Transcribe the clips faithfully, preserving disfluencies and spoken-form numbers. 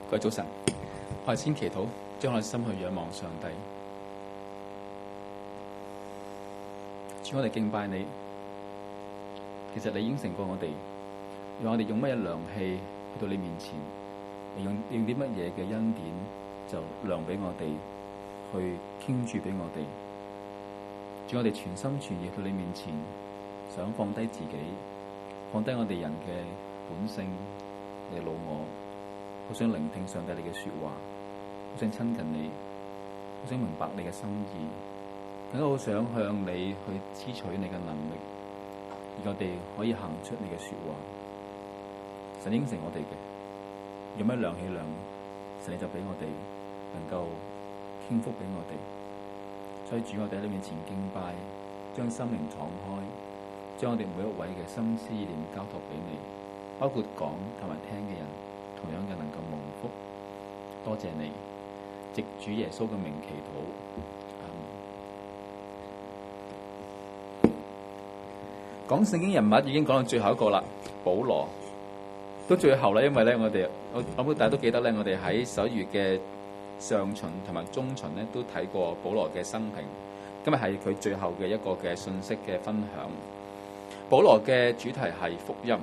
各位早晨，我哋先祈禱，將我哋心去仰望上帝。主，我哋敬拜你。其實你應承過我哋，讓我哋用乜嘢量器去到你面前，用用啲乜嘢嘅恩典就量俾我哋，去傾注俾我哋。主，我哋全心全意去到你面前，想放低自己，放低我哋人嘅本性嘅老我。好想聆聽上帝你嘅說話，好想親近你，好想明白你嘅心意，更加好想向你去支取你嘅能力，而我哋可以行出你嘅說話。神應承我哋嘅，有咩量器量，神你就俾我哋能夠傾福俾我哋。所以主，我哋喺你面前敬拜，將心靈敞開，將我哋每一位嘅心思意念交託俾你，包括講同埋聽嘅人。同樣嘅能夠蒙福，多謝你，藉主耶穌嘅名祈禱。講聖經人物已經講到最後一個啦，保羅。到最後啦，因為咧，我哋我我諗大家都記得咧，我哋喺十一月嘅上旬同埋中旬咧，都睇過保羅嘅生平。今日係佢最後嘅一個嘅信息嘅分享。保羅嘅主題係福音。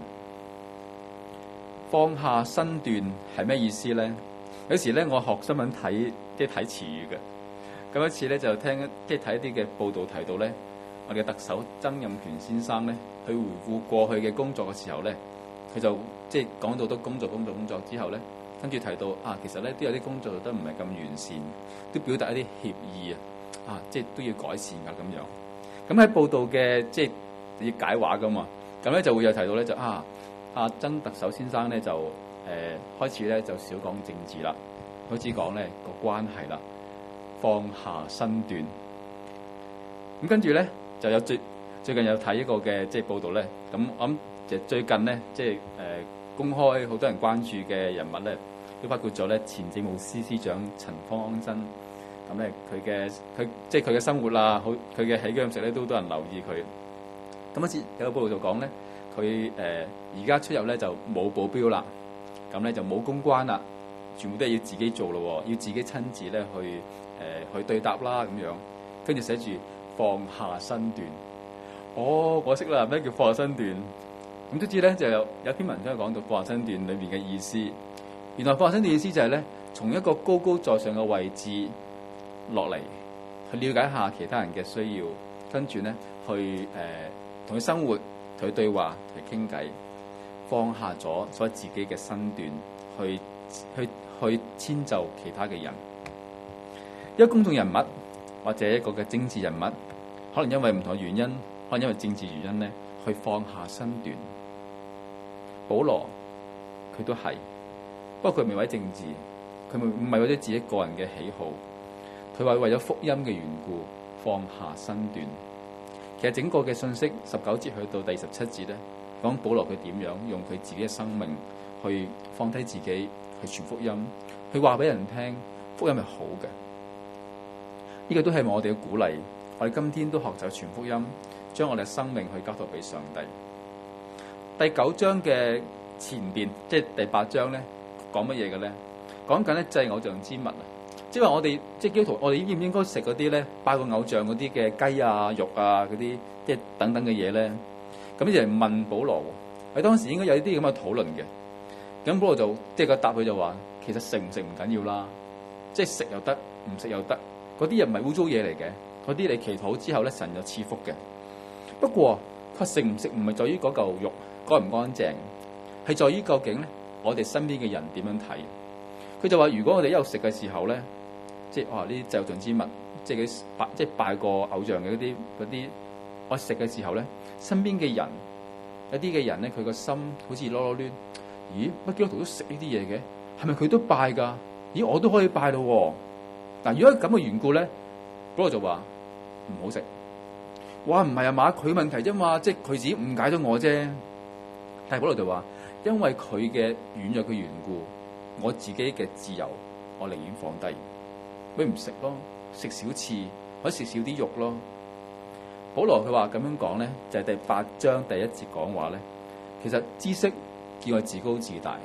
放下身段係咩意思咧？有時咧，我學新聞睇即係睇詞語嘅。咁一次咧就聽即係睇一啲嘅報道提到咧，我哋嘅特首曾蔭權先生咧，去回顧過去嘅工作嘅時候咧，佢就即係講到都工作工作工作之後咧，跟住提到啊，其實咧都有啲工作做得唔係咁完善，都表達一啲歉意啊，啊，即係都要改善噶咁樣。咁喺報道嘅即係要解話噶嘛，咁咧就會有提到咧就啊。阿曾特首先生咧就誒、呃、開始咧就少講政治啦，開始講咧個關係啦，放下身段。咁跟住咧就有最最近有睇一個嘅即係報道咧，咁我諗就最近咧即係誒公開好多人關注嘅人物咧，都包括咗咧前政務司司長陳方安生。咁咧佢嘅佢即係佢嘅生活啦，好佢嘅起居飲食咧都多人留意佢。咁一次有個報道就講咧。佢誒而家出入咧就冇保鏢啦，咁咧就冇公關啦，全部都係要自己做咯，要自己親自咧去誒、呃、去對答啦咁樣，跟住寫住放下身段。哦，我識啦，咩叫放下身段？咁都知咧就有有篇文章講到放下身段裏面嘅意思。原來放下身段意思就係咧，從一個高高在上嘅位置落嚟，去了解下其他人嘅需要，跟住咧去誒同佢生活。佢對話，佢傾偈，放下咗所自己嘅身段，去去去遷就其他嘅人。一個公眾人物或者一個嘅政治人物，可能因為唔同嘅原因，可能因為政治原因咧，去放下身段。保羅佢都係，不過佢唔係為政治，佢唔唔係為咗自己個人嘅喜好，佢話為咗福音嘅緣故放下身段。其實整個嘅信息十九節去到第十七節咧，講保羅佢點樣用佢自己嘅生命去放低自己去傳福音，去話俾人聽福音係好嘅。呢個都係我哋嘅鼓勵。我哋今天都學習傳福音，將我哋嘅生命去交託俾上帝。第九章嘅前邊，即係第八章咧，講乜嘢嘅咧？講緊咧祭偶像之物啊！即係話我哋即係基督徒，我哋應唔應該食嗰啲咧拜個偶像嗰啲嘅雞啊、肉啊嗰啲，即係等等嘅嘢咧？咁就問保羅喎，喺當時應該有啲咁嘅討論嘅。咁保羅就即係個答佢就話，其實食唔食唔緊要啦，即係食又得，唔食又得。嗰啲又唔係污糟嘢嚟嘅，嗰啲你祈禱之後咧，神就賜福嘅。不過佢食唔食唔係在於嗰嚿肉乾唔乾淨，係在於究竟咧我哋身邊嘅人點樣睇。佢就話：如果我哋一路食嘅時候咧，即係哇！呢啲祭偶像之物，即係佢拜，即係拜過偶像嘅嗰啲嗰啲。我食嘅時候咧，身邊嘅人有啲嘅人咧，佢個心好似囉囉攣。咦？乜基督徒都食呢啲嘢嘅？係咪佢都拜㗎？咦？我都可以拜咯喎！嗱，如果咁嘅緣故咧，保羅就話唔好食。哇！唔係啊嘛，佢問題啫嘛，即係佢自己誤解咗我啫。但係保羅就話，因為佢嘅軟弱嘅緣故，我自己嘅自由，我寧願放低。咪唔食咯，食少次或者食少啲肉咯。保羅佢話咁樣講咧，就係、是、第八章第一節講話咧。其實知識叫我自高自大，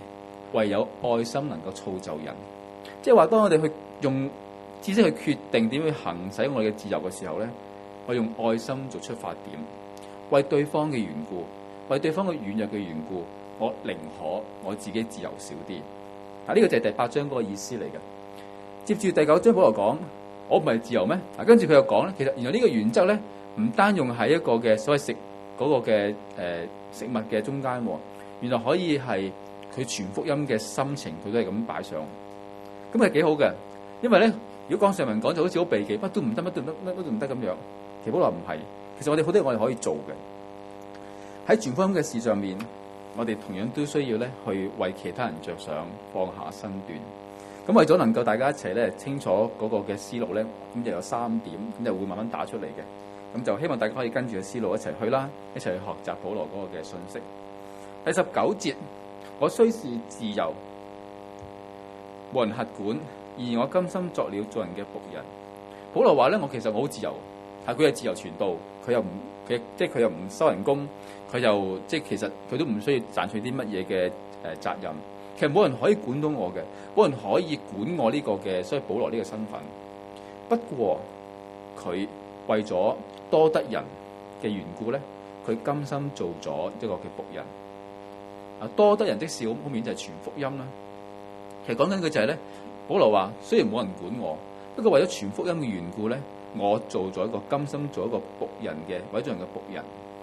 唯有愛心能夠造就人。即係話，當我哋去用知識去決定點去行使我哋嘅自由嘅時候咧，我用愛心做出發點，為對方嘅緣故，為對方嘅軟弱嘅緣故，我寧可我自己自由少啲。嗱，呢個就係第八章嗰個意思嚟嘅。接住第九章保羅講，我唔係自由咩？嗱，跟住佢又講咧，其實原來呢個原則咧，唔單用喺一個嘅所謂食嗰個嘅誒、呃、食物嘅中間，原來可以係佢傳福音嘅心情，佢都係咁擺上。咁係幾好嘅，因為咧，如果講上文講就好似好避忌，乜都唔得，乜都唔得，乜都唔得咁樣。其實保羅唔係，其實我哋好多嘢我哋可以做嘅。喺傳福音嘅事上面，我哋同樣都需要咧去為其他人着想，放下身段。咁為咗能夠大家一齊咧清楚嗰個嘅思路咧，咁就有三點，咁就會慢慢打出嚟嘅。咁就希望大家可以跟住個思路一齊去啦，一齊去學習保羅嗰個嘅信息。第十九節，我雖是自由，冇人轄管，而我甘心作了做人嘅僕人。保羅話咧，我其實我好自由，係佢係自由傳道，佢又唔佢即係佢又唔收人工，佢又即係其實佢都唔需要賺取啲乜嘢嘅誒責任。其實冇人可以管到我嘅，冇人可以管我呢個嘅，所以保羅呢個身份。不過佢為咗多得人嘅緣故咧，佢甘心做咗一個嘅僕人。啊，多得人的事，好明顯就係傳福音啦。其實講緊嘅就係咧，保羅話雖然冇人管我，不過為咗傳福音嘅緣故咧，我做咗一個甘心做一個僕人嘅委任嘅僕人。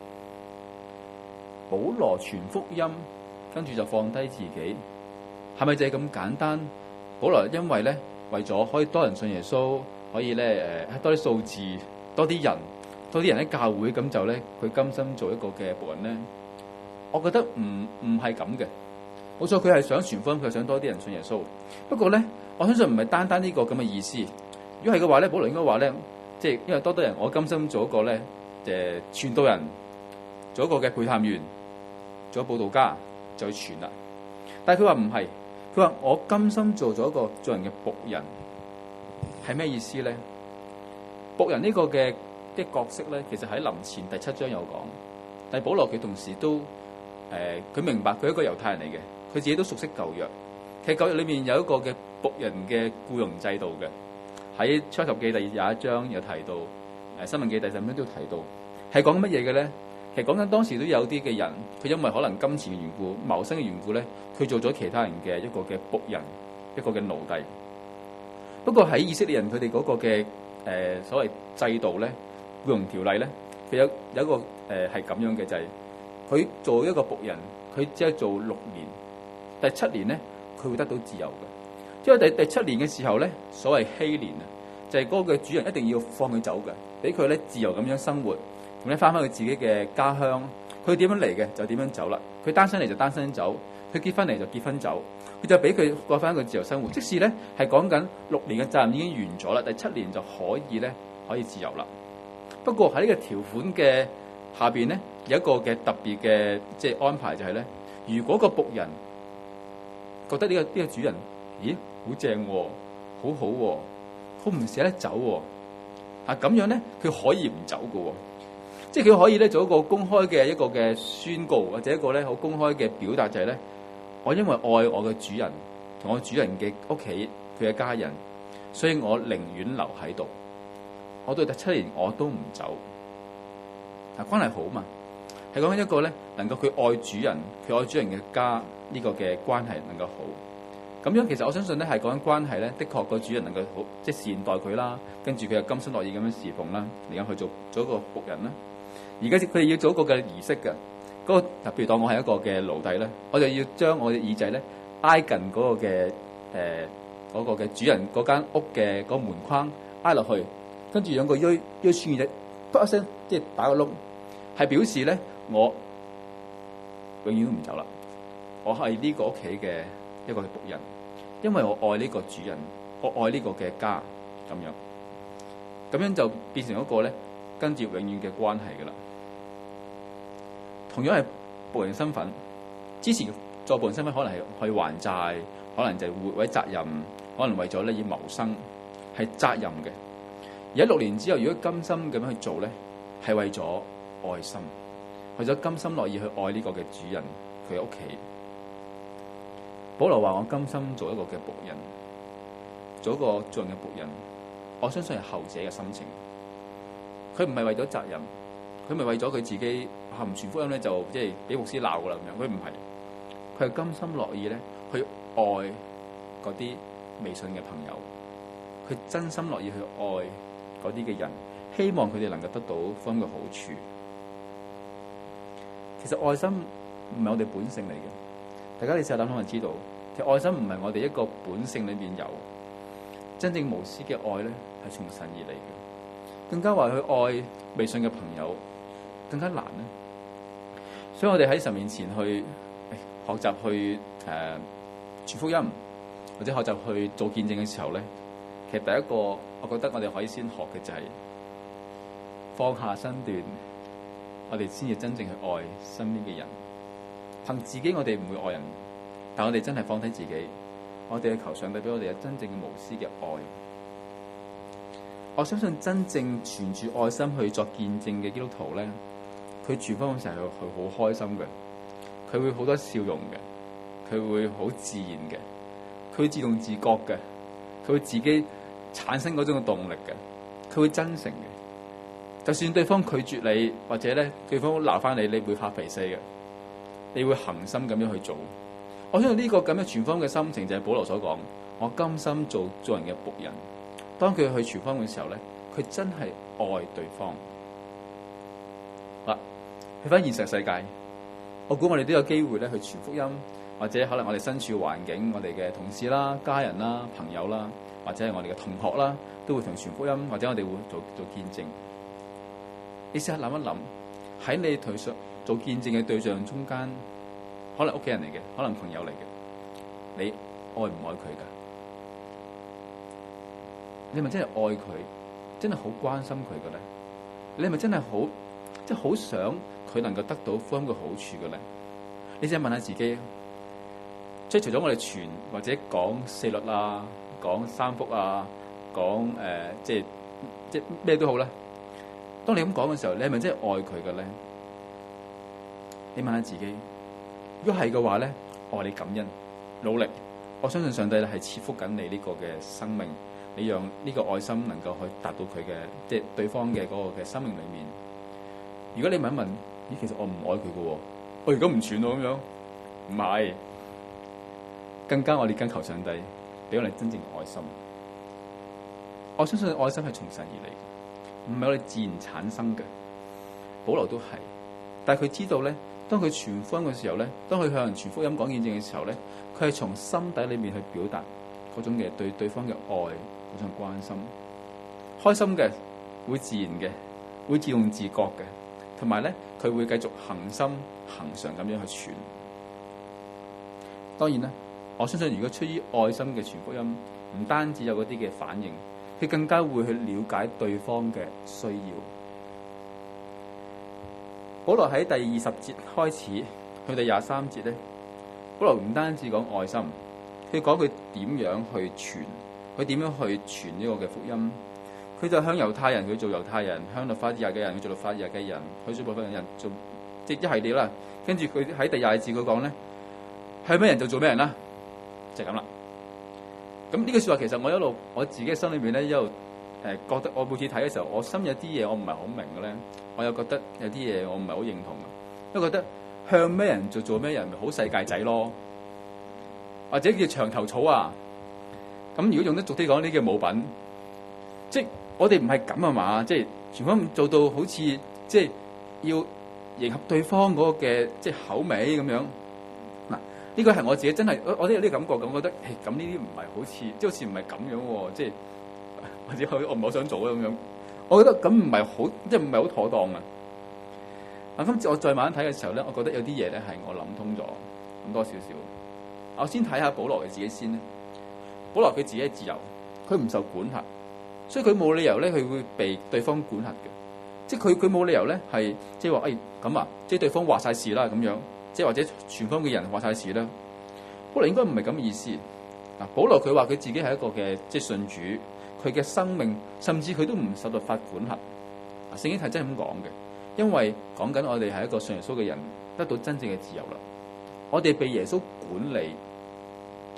保羅傳福音，跟住就放低自己。係咪就係咁簡單？保羅因為咧，為咗可以多人信耶穌，可以咧誒多啲數字，多啲人，多啲人喺教會，咁就咧佢甘心做一個嘅僕人咧。我覺得唔唔係咁嘅。冇錯，佢係想傳福音，佢係想多啲人信耶穌。不過咧，我相信唔係單單呢個咁嘅意思。如果係嘅話咧，保羅應該話咧，即係因為多多人，我甘心做一個咧誒傳道人，做一個嘅配探員，做一個佈道家，就去傳啦。但係佢話唔係。佢話我甘心做咗一個做人嘅僕人，係咩意思咧？僕人呢個嘅嘅角色咧，其實喺林前第七章有講。但係保羅佢同時都誒，佢、呃、明白佢係一個猶太人嚟嘅，佢自己都熟悉舊約。其實舊約裏面有一個嘅僕人嘅僱傭制度嘅，喺出埃及記第廿一章有提到，誒申命記第十五章都提到，係講乜嘢嘅咧？其實講緊當時都有啲嘅人，佢因為可能金錢嘅緣故、謀生嘅緣故咧，佢做咗其他人嘅一個嘅僕人，一個嘅奴隸。不過喺以色列人佢哋嗰個嘅誒、呃、所謂制度咧，僱傭條例咧，佢有有一個誒係咁樣嘅，就係、是、佢做一個僕人，佢只係做六年，第七年咧佢會得到自由嘅。因為第第七年嘅時候咧，所謂禧年啊，就係、是、嗰個嘅主人一定要放佢走嘅，俾佢咧自由咁樣生活。咁咧翻返佢自己嘅家鄉，佢點樣嚟嘅就點樣走啦。佢單身嚟就單身走，佢結婚嚟就結婚走。佢就俾佢過翻一個自由生活。即使咧係講緊六年嘅責任已經完咗啦，第七年就可以咧可以自由啦。不過喺呢個條款嘅下邊咧有一個嘅特別嘅即係安排就係咧，如果個僕人覺得呢、呢個呢、呢個主人，咦好正喎，好好喎，好唔捨得走喎，啊咁樣咧佢可以唔走㗎喎。即係佢可以咧做一個公開嘅一個嘅宣告，或者一個咧好公開嘅表達，就係咧，我因為愛我嘅主人同我主人嘅屋企佢嘅家人，所以我寧願留喺度。我到第七年我都唔走。嗱，關係好嘛，係講緊一個咧能夠佢愛主人，佢愛主人嘅家呢個嘅關係能夠好。咁樣其實我相信咧係講緊關係咧，的確個主人能夠好即係善待佢啦，跟住佢又甘心樂意咁樣侍奉啦，而家去做做一個僕人啦。而家佢哋要做一個嘅儀式嘅，嗰、那個特別當我係一個嘅奴隸咧，我就要將我嘅耳仔咧挨近嗰個嘅誒嗰個嘅主人嗰間屋嘅嗰個門框挨落去，跟住用個錐錐穿嘅啫，啪一聲即係打個窿，係表示咧我永遠都唔走啦。我係呢個屋企嘅一個僕人，因為我愛呢個主人，我愛呢個嘅家咁樣，咁樣就變成一個咧跟住永遠嘅關係噶啦。同樣係僕人身份，之前做僕人身份可能係去還債，可能就係為責任，可能為咗咧要謀生，係責任嘅。而喺六年之後，如果甘心咁樣去做咧，係為咗愛心，為咗甘心樂意去愛呢個嘅主人佢嘅屋企。 保羅話：我甘心做一個嘅僕人，做一個做人嘅僕人。我相信係後者嘅心情。佢唔係為咗責任，佢唔係為咗佢自己唔傳福音咧，就即係俾牧師鬧噶啦咁樣。佢唔係，佢係甘心樂意咧去愛嗰啲未信嘅朋友，佢真心樂意去愛嗰啲嘅人，希望佢哋能夠得到福音嘅好處。其實愛心唔係我哋本性嚟嘅，大家你試下諗諗就知道，其實愛心唔係我哋一個本性裏面有，真正無私嘅愛咧係從神而嚟嘅。更加話去愛未信嘅朋友更加難咧，所以我哋喺神面前去學習去誒傳福音，或者學習去做見證嘅時候咧，其實第一個我覺得我哋可以先學嘅就係放下身段，我哋先至真正去愛身邊嘅人。憑自己我哋唔會愛人，但我哋真係放低自己，我哋去求上帝俾我哋有真正嘅無私嘅愛。我相信真正存住愛心去作見證嘅基督徒咧，佢傳福音成日佢好開心嘅，佢會好多笑容嘅，佢會好自然嘅，佢會自動自覺嘅，佢會自己產生嗰種嘅動力嘅，佢會真誠嘅。就算對方拒絕你，或者咧對方鬧翻你，你會發脾氣嘅，你會恆心咁樣去做。我相信呢個咁嘅傳福音嘅心情就係保羅所講，我甘心做做人嘅僕人。當佢去傳福音嘅時候咧，佢真係愛對方。嗱，去翻現實世界，我估我哋都有機會咧去傳福音，或者可能我哋身處環境，我哋嘅同事啦、家人啦、朋友啦，或者係我哋嘅同學啦，都會同傳福音，或者我哋會做做見證。你試下諗一諗，喺你同上做見證嘅對象中間，可能屋企人嚟嘅，可能朋友嚟嘅，你愛唔愛佢噶？你係咪真係愛佢，真係好關心佢嘅咧？你係咪真係好，即係好想佢能夠得到福音嘅好處嘅咧？你先問下自己，即係除咗我哋傳或者講四律啊、講三福啊、講誒、呃、即係即係咩都好啦。當你咁講嘅時候，你係咪真係愛佢嘅咧？你問下自己，如果係嘅話咧，愛你感恩、努力，我相信上帝係賜福緊你呢個嘅生命。你讓呢個愛心能夠去達到佢嘅，即係對方嘅嗰個嘅生命裏面。如果你問一問，咦，其實我唔愛佢嘅，我而家唔傳咯咁樣，唔係，更加我哋更求上帝俾我哋真正嘅愛心。我相信愛心係從神而嚟，唔係我哋自然產生嘅。保羅都係，但係佢知道咧，當佢傳福音嘅時候咧，當佢向人傳福音講見證嘅時候咧，佢係從心底裏面去表達嗰種嘅對對方嘅愛。嗰種關心，開心嘅，會自然嘅，會自動自覺嘅，同埋咧，佢會繼續恒心恒常咁樣去傳。當然啦，我相信如果出於愛心嘅傳福音，唔單止有嗰啲嘅反應，佢更加會去了解對方嘅需要。保羅喺第二十節開始去到廿三節咧，保羅唔單止講愛心，佢講佢點樣去傳。佢點樣去傳呢個嘅福音？佢就向猶太人佢做猶太人，向律法以外嘅人佢做律法以外嘅人，佢做部分人做即係一系列啦。跟住佢喺第廿節佢講咧，係咩人就做咩人啦，就係咁啦。咁呢句說話其實我一路我自己嘅心裏面咧，一路誒覺得我每次睇嘅時候，我心有啲嘢我唔係好明嘅咧，我又覺得有啲嘢我唔係好認同啊。因為覺得向咩人就做咩人，咪好世界仔咯，或者叫牆頭草啊。咁如果用得俗啲講，呢叫冇品，即係我哋唔係咁啊嘛，即係全方面做到好似即係要迎合對方嗰個嘅即係口味咁樣。嗱，呢個係我自己真係我我都有啲感覺咁，覺得誒咁呢啲唔係好似即係好似唔係咁樣喎，即係或者我唔係好想做啊咁樣。我覺得咁唔係好即係唔係好妥當啊。啊，今次我再慢慢睇嘅時候咧，我覺得有啲嘢咧係我諗通咗咁多少少。我先睇下保羅嘅自己先咧。保羅佢自己係自由，佢唔受管轄，所以佢冇理由咧，佢會被對方管轄嘅。即係佢佢冇理由咧，係即係話誒咁啊，即係對方話晒事啦咁樣，即係或者全方嘅人話晒事啦。保羅應該唔係咁嘅意思。嗱，保羅佢話佢自己係一個嘅即係信主，佢嘅生命甚至佢都唔受律法管轄。啊，聖經係真係咁講嘅，因為講緊我哋係一個信耶穌嘅人，得到真正嘅自由啦。我哋被耶穌管理，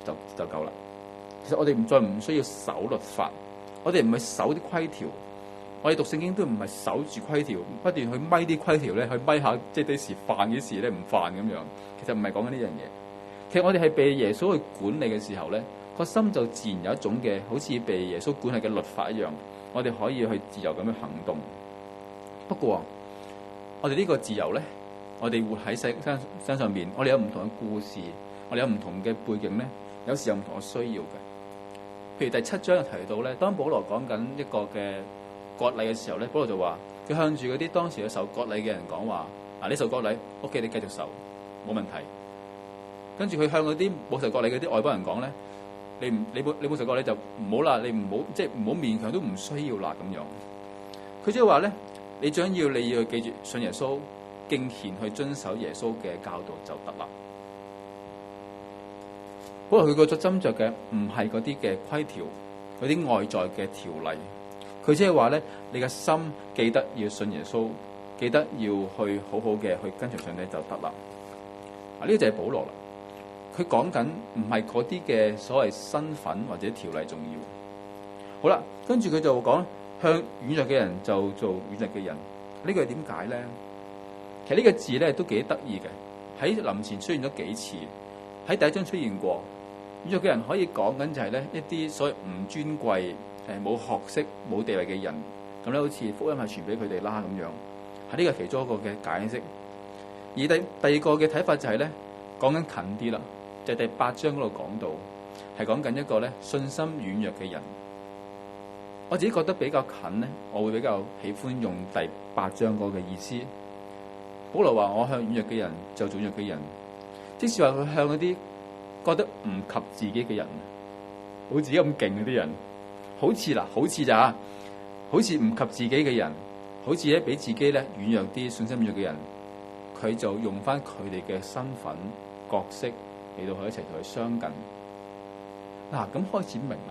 就就夠啦。其實我哋唔再唔需要守律法，我哋唔係守啲規條，我哋讀聖經都唔係守住規條，不斷去咪啲規條咧，去咪下即係幾時犯幾時咧唔犯咁樣。其實唔係講緊呢樣嘢。其實我哋係被耶穌去管理嘅時候咧，個心就自然有一種嘅好似被耶穌管理嘅律法一樣，我哋可以去自由咁樣行動。不過我哋呢個自由咧，我哋活喺世身身上面，我哋有唔同嘅故事，我哋有唔同嘅背景咧，有時有唔同嘅需要嘅。譬如第七章就提到咧，當保羅講緊一個嘅割禮嘅時候咧，保羅就話佢向住嗰啲當時嘅受割禮嘅人講話：嗱，你受割禮，OK，你繼續受，冇問題。跟住佢向嗰啲冇受割禮嗰啲外邦人講咧，你唔你冇你冇受割禮就唔好啦，你唔好即係唔好勉強，都唔需要啦咁樣。佢即係話咧，你將要你要記住信耶穌，敬虔去遵守耶穌嘅教導就得啦。不過佢個咗斟酌嘅唔係嗰啲嘅規條，嗰啲外在嘅條例。佢即係話咧，你嘅心記得要信耶穌，記得要去好好嘅去跟隨上帝就得啦。啊，呢個就係保羅啦。佢講緊唔係嗰啲嘅所謂身份或者條例重要。好啦，跟住佢就講向軟弱嘅人就做軟弱嘅人。呢個係點解咧？其實呢個字咧都幾得意嘅，喺林前出現咗幾次，喺第一章出現過。軟弱嘅人可以講緊就係咧一啲所謂唔尊貴、誒冇學識、冇地位嘅人，咁咧好似福音係傳俾佢哋啦咁樣。係呢個其中一個嘅解釋。而第第二個嘅睇法就係咧，講緊近啲啦。就係第八章嗰度講到，係講緊一個咧信心軟弱嘅人。我自己覺得比較近咧，我會比較喜歡用第八章嗰個意思。保羅話：我向軟弱嘅人就做軟弱嘅人，即使話佢向嗰啲覺得唔及自己嘅人，好似自己咁勁嗰啲人，好似嗱，好似咋，好似唔及自己嘅人，好似咧比自己咧軟弱啲、信心軟弱嘅人，佢就用翻佢哋嘅身份角色。嚟到佢一齊同佢相近，嗱、啊、咁開始明啦。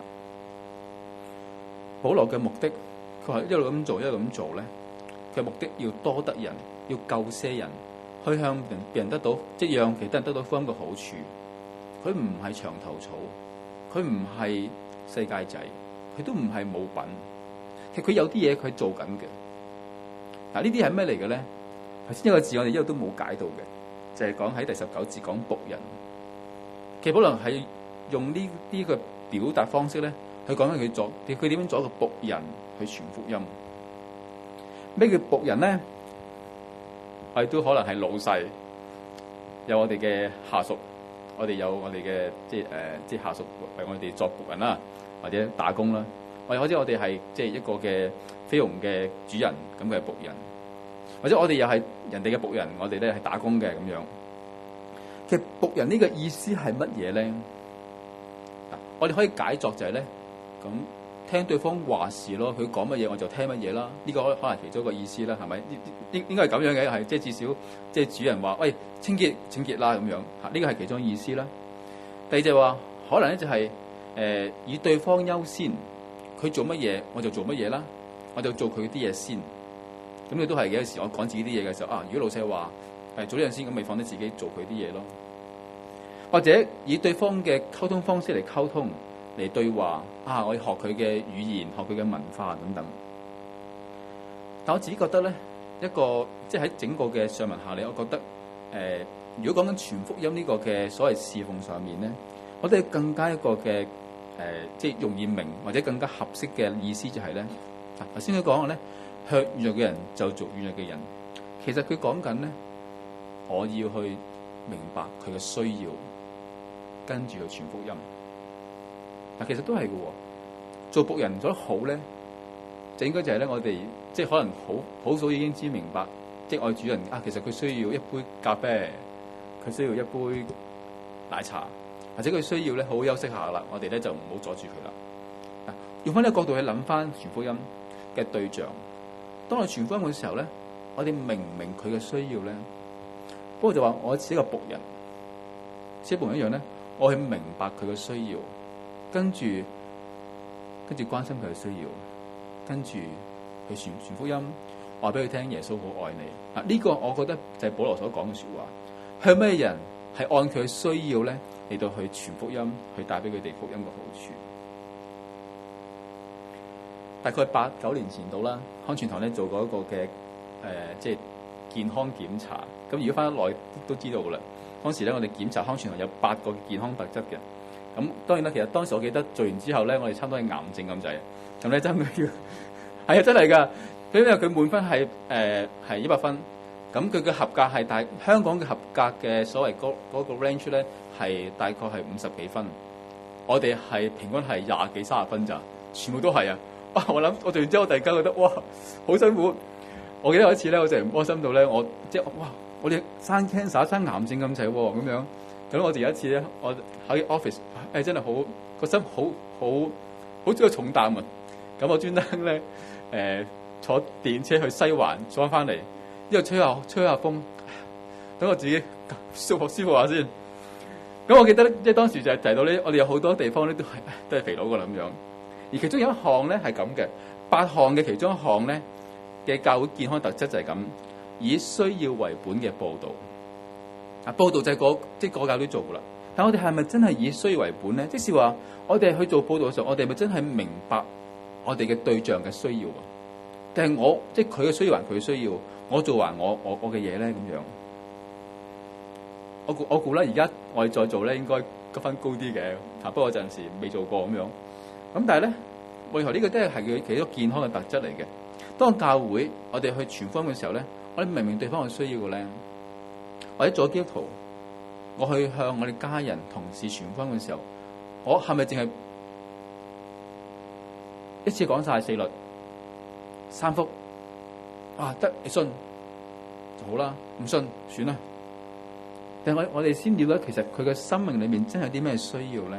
保羅嘅目的，佢話一路咁做，一路咁做咧，佢目的要多得人，要救些人，去向人別人得到，即係讓其他人得到福音嘅好處。佢唔係牆頭草，佢唔係世界仔，佢都唔係冇品。其實佢有啲嘢佢做緊嘅。嗱、啊、呢啲係咩嚟嘅咧？頭先一個字我哋一路都冇解到嘅，就係講喺第十九節講僕人。其實可能係用呢啲嘅表達方式咧，去講緊佢做佢點樣做一個僕人去傳福音。咩叫僕人咧？我哋都可能係老細，有我哋嘅下屬，我哋有我哋嘅即係誒即係下屬為我哋作僕人啦，或者打工啦。或者或者我哋係即係一個嘅菲傭嘅主人咁嘅僕人，或者我哋又係人哋嘅僕人，我哋咧係打工嘅咁樣。其實僕人呢個意思係乜嘢咧？我哋可以解作就係咧，咁聽對方話事咯，佢講乜嘢我就聽乜嘢啦。呢個可能係其中一個意思啦，係咪？應應該係咁樣嘅，係即係至少即係主人話：喂，清潔清潔啦咁樣嚇。呢個係其中意思啦。第二就係話，可能咧就係、是、誒、呃、以對方優先，佢做乜嘢我就做乜嘢啦，我就做佢啲嘢先。咁你都係嘅。有時我講自己啲嘢嘅時候啊，如果老細話，係早啲先咁，咪放低自己做佢啲嘢咯。或者以對方嘅溝通方式嚟溝通嚟對話啊，我要學佢嘅語言，學佢嘅文化等等。但我自己覺得咧，一個即係喺整個嘅上文下理，我覺得誒、呃，如果講緊傳福音呢個嘅所謂侍奉上面咧，我哋更加一個嘅誒、呃，即係容易明或者更加合適嘅意思就係、是、咧，啊頭先佢講嘅咧，向軟弱嘅人就做軟弱嘅人。其實佢講緊咧。我要去明白佢嘅需要，跟住去傳福音。嗱，其實都係嘅。做僕人做得好咧，就應該就係咧，我哋即係可能好好早已經知明白，即係我主人啊，其實佢需要一杯咖啡，佢需要一杯奶茶，或者佢需要咧好好休息下啦。我哋咧就唔好阻住佢啦。嗱，用翻呢個角度去諗翻傳福音嘅對象，當我傳福音嘅時候咧，我哋明唔明佢嘅需要咧？不過就話我似一個僕人，似僕人一樣咧，我去明白佢嘅需要，跟住跟住關心佢嘅需要，跟住去傳傳福音，話俾佢聽耶穌好愛你。啊，呢個我覺得就係保羅所講嘅說話。向咩人係按佢嘅需要咧嚟到去傳福音，去帶俾佢哋福音嘅好處。大概八九年前到啦，康傳堂咧做過一個嘅誒、呃，即係健康檢查。咁如果翻得耐都知道噶啦。當時咧，我哋檢查康傳堂有八個健康特質嘅。咁當然啦，其實當時我記得做完之後咧，我哋差唔多係癌症咁滯。咁咧真係要係啊，真係㗎。因為佢滿分係誒係一百分，咁佢嘅合格係大香港嘅合格嘅所謂嗰嗰個 range 咧係大概係五十幾分。我哋係平均係廿幾三十分咋，全部都係啊！哇！我諗我做完之後，我突然間覺得哇，好辛苦。我記得有一次咧，我就唔開心到咧，我即係哇，我哋生 cancer 生癌症咁滯喎，咁樣。咁我哋有一次咧，我喺 office 誒真係好個心好好好似個重擔啊！咁我專登咧誒坐電車去西環坐翻翻嚟，之後吹下吹下風，等我自己舒服舒服下先。咁我記得咧，即係當時就係提到咧，我哋有好多地方咧都係都係肥佬噶啦咁樣。而其中有一項咧係咁嘅，八項嘅其中一項咧嘅教會健康特質就係咁，以需要為本嘅報導。啊，報導就係嗰即係嗰教都做噶啦。但我哋係咪真係以需要為本咧？即是話，我哋去做報導嘅時候，我哋係咪真係明白我哋嘅對象嘅需要啊？定係我即係佢嘅需要還佢嘅需要，我做還我我我嘅嘢咧咁樣？我估我估咧，而家我哋再做咧，應該得分高啲嘅。嚇，不過陣時未做過咁樣。咁但係咧，為何呢個都係係佢其中健康嘅特質嚟嘅？當教會我哋去傳福音嘅時候咧，我哋明明對方嘅需要嘅咧。或者做基督徒，我去向我哋家人、同事傳福音嘅時候，我係咪淨係一次講晒四律、三福？啊，得你信就好啦，唔信算啦。但係我我哋先了解，其實佢嘅生命裏面真係有啲咩需要咧？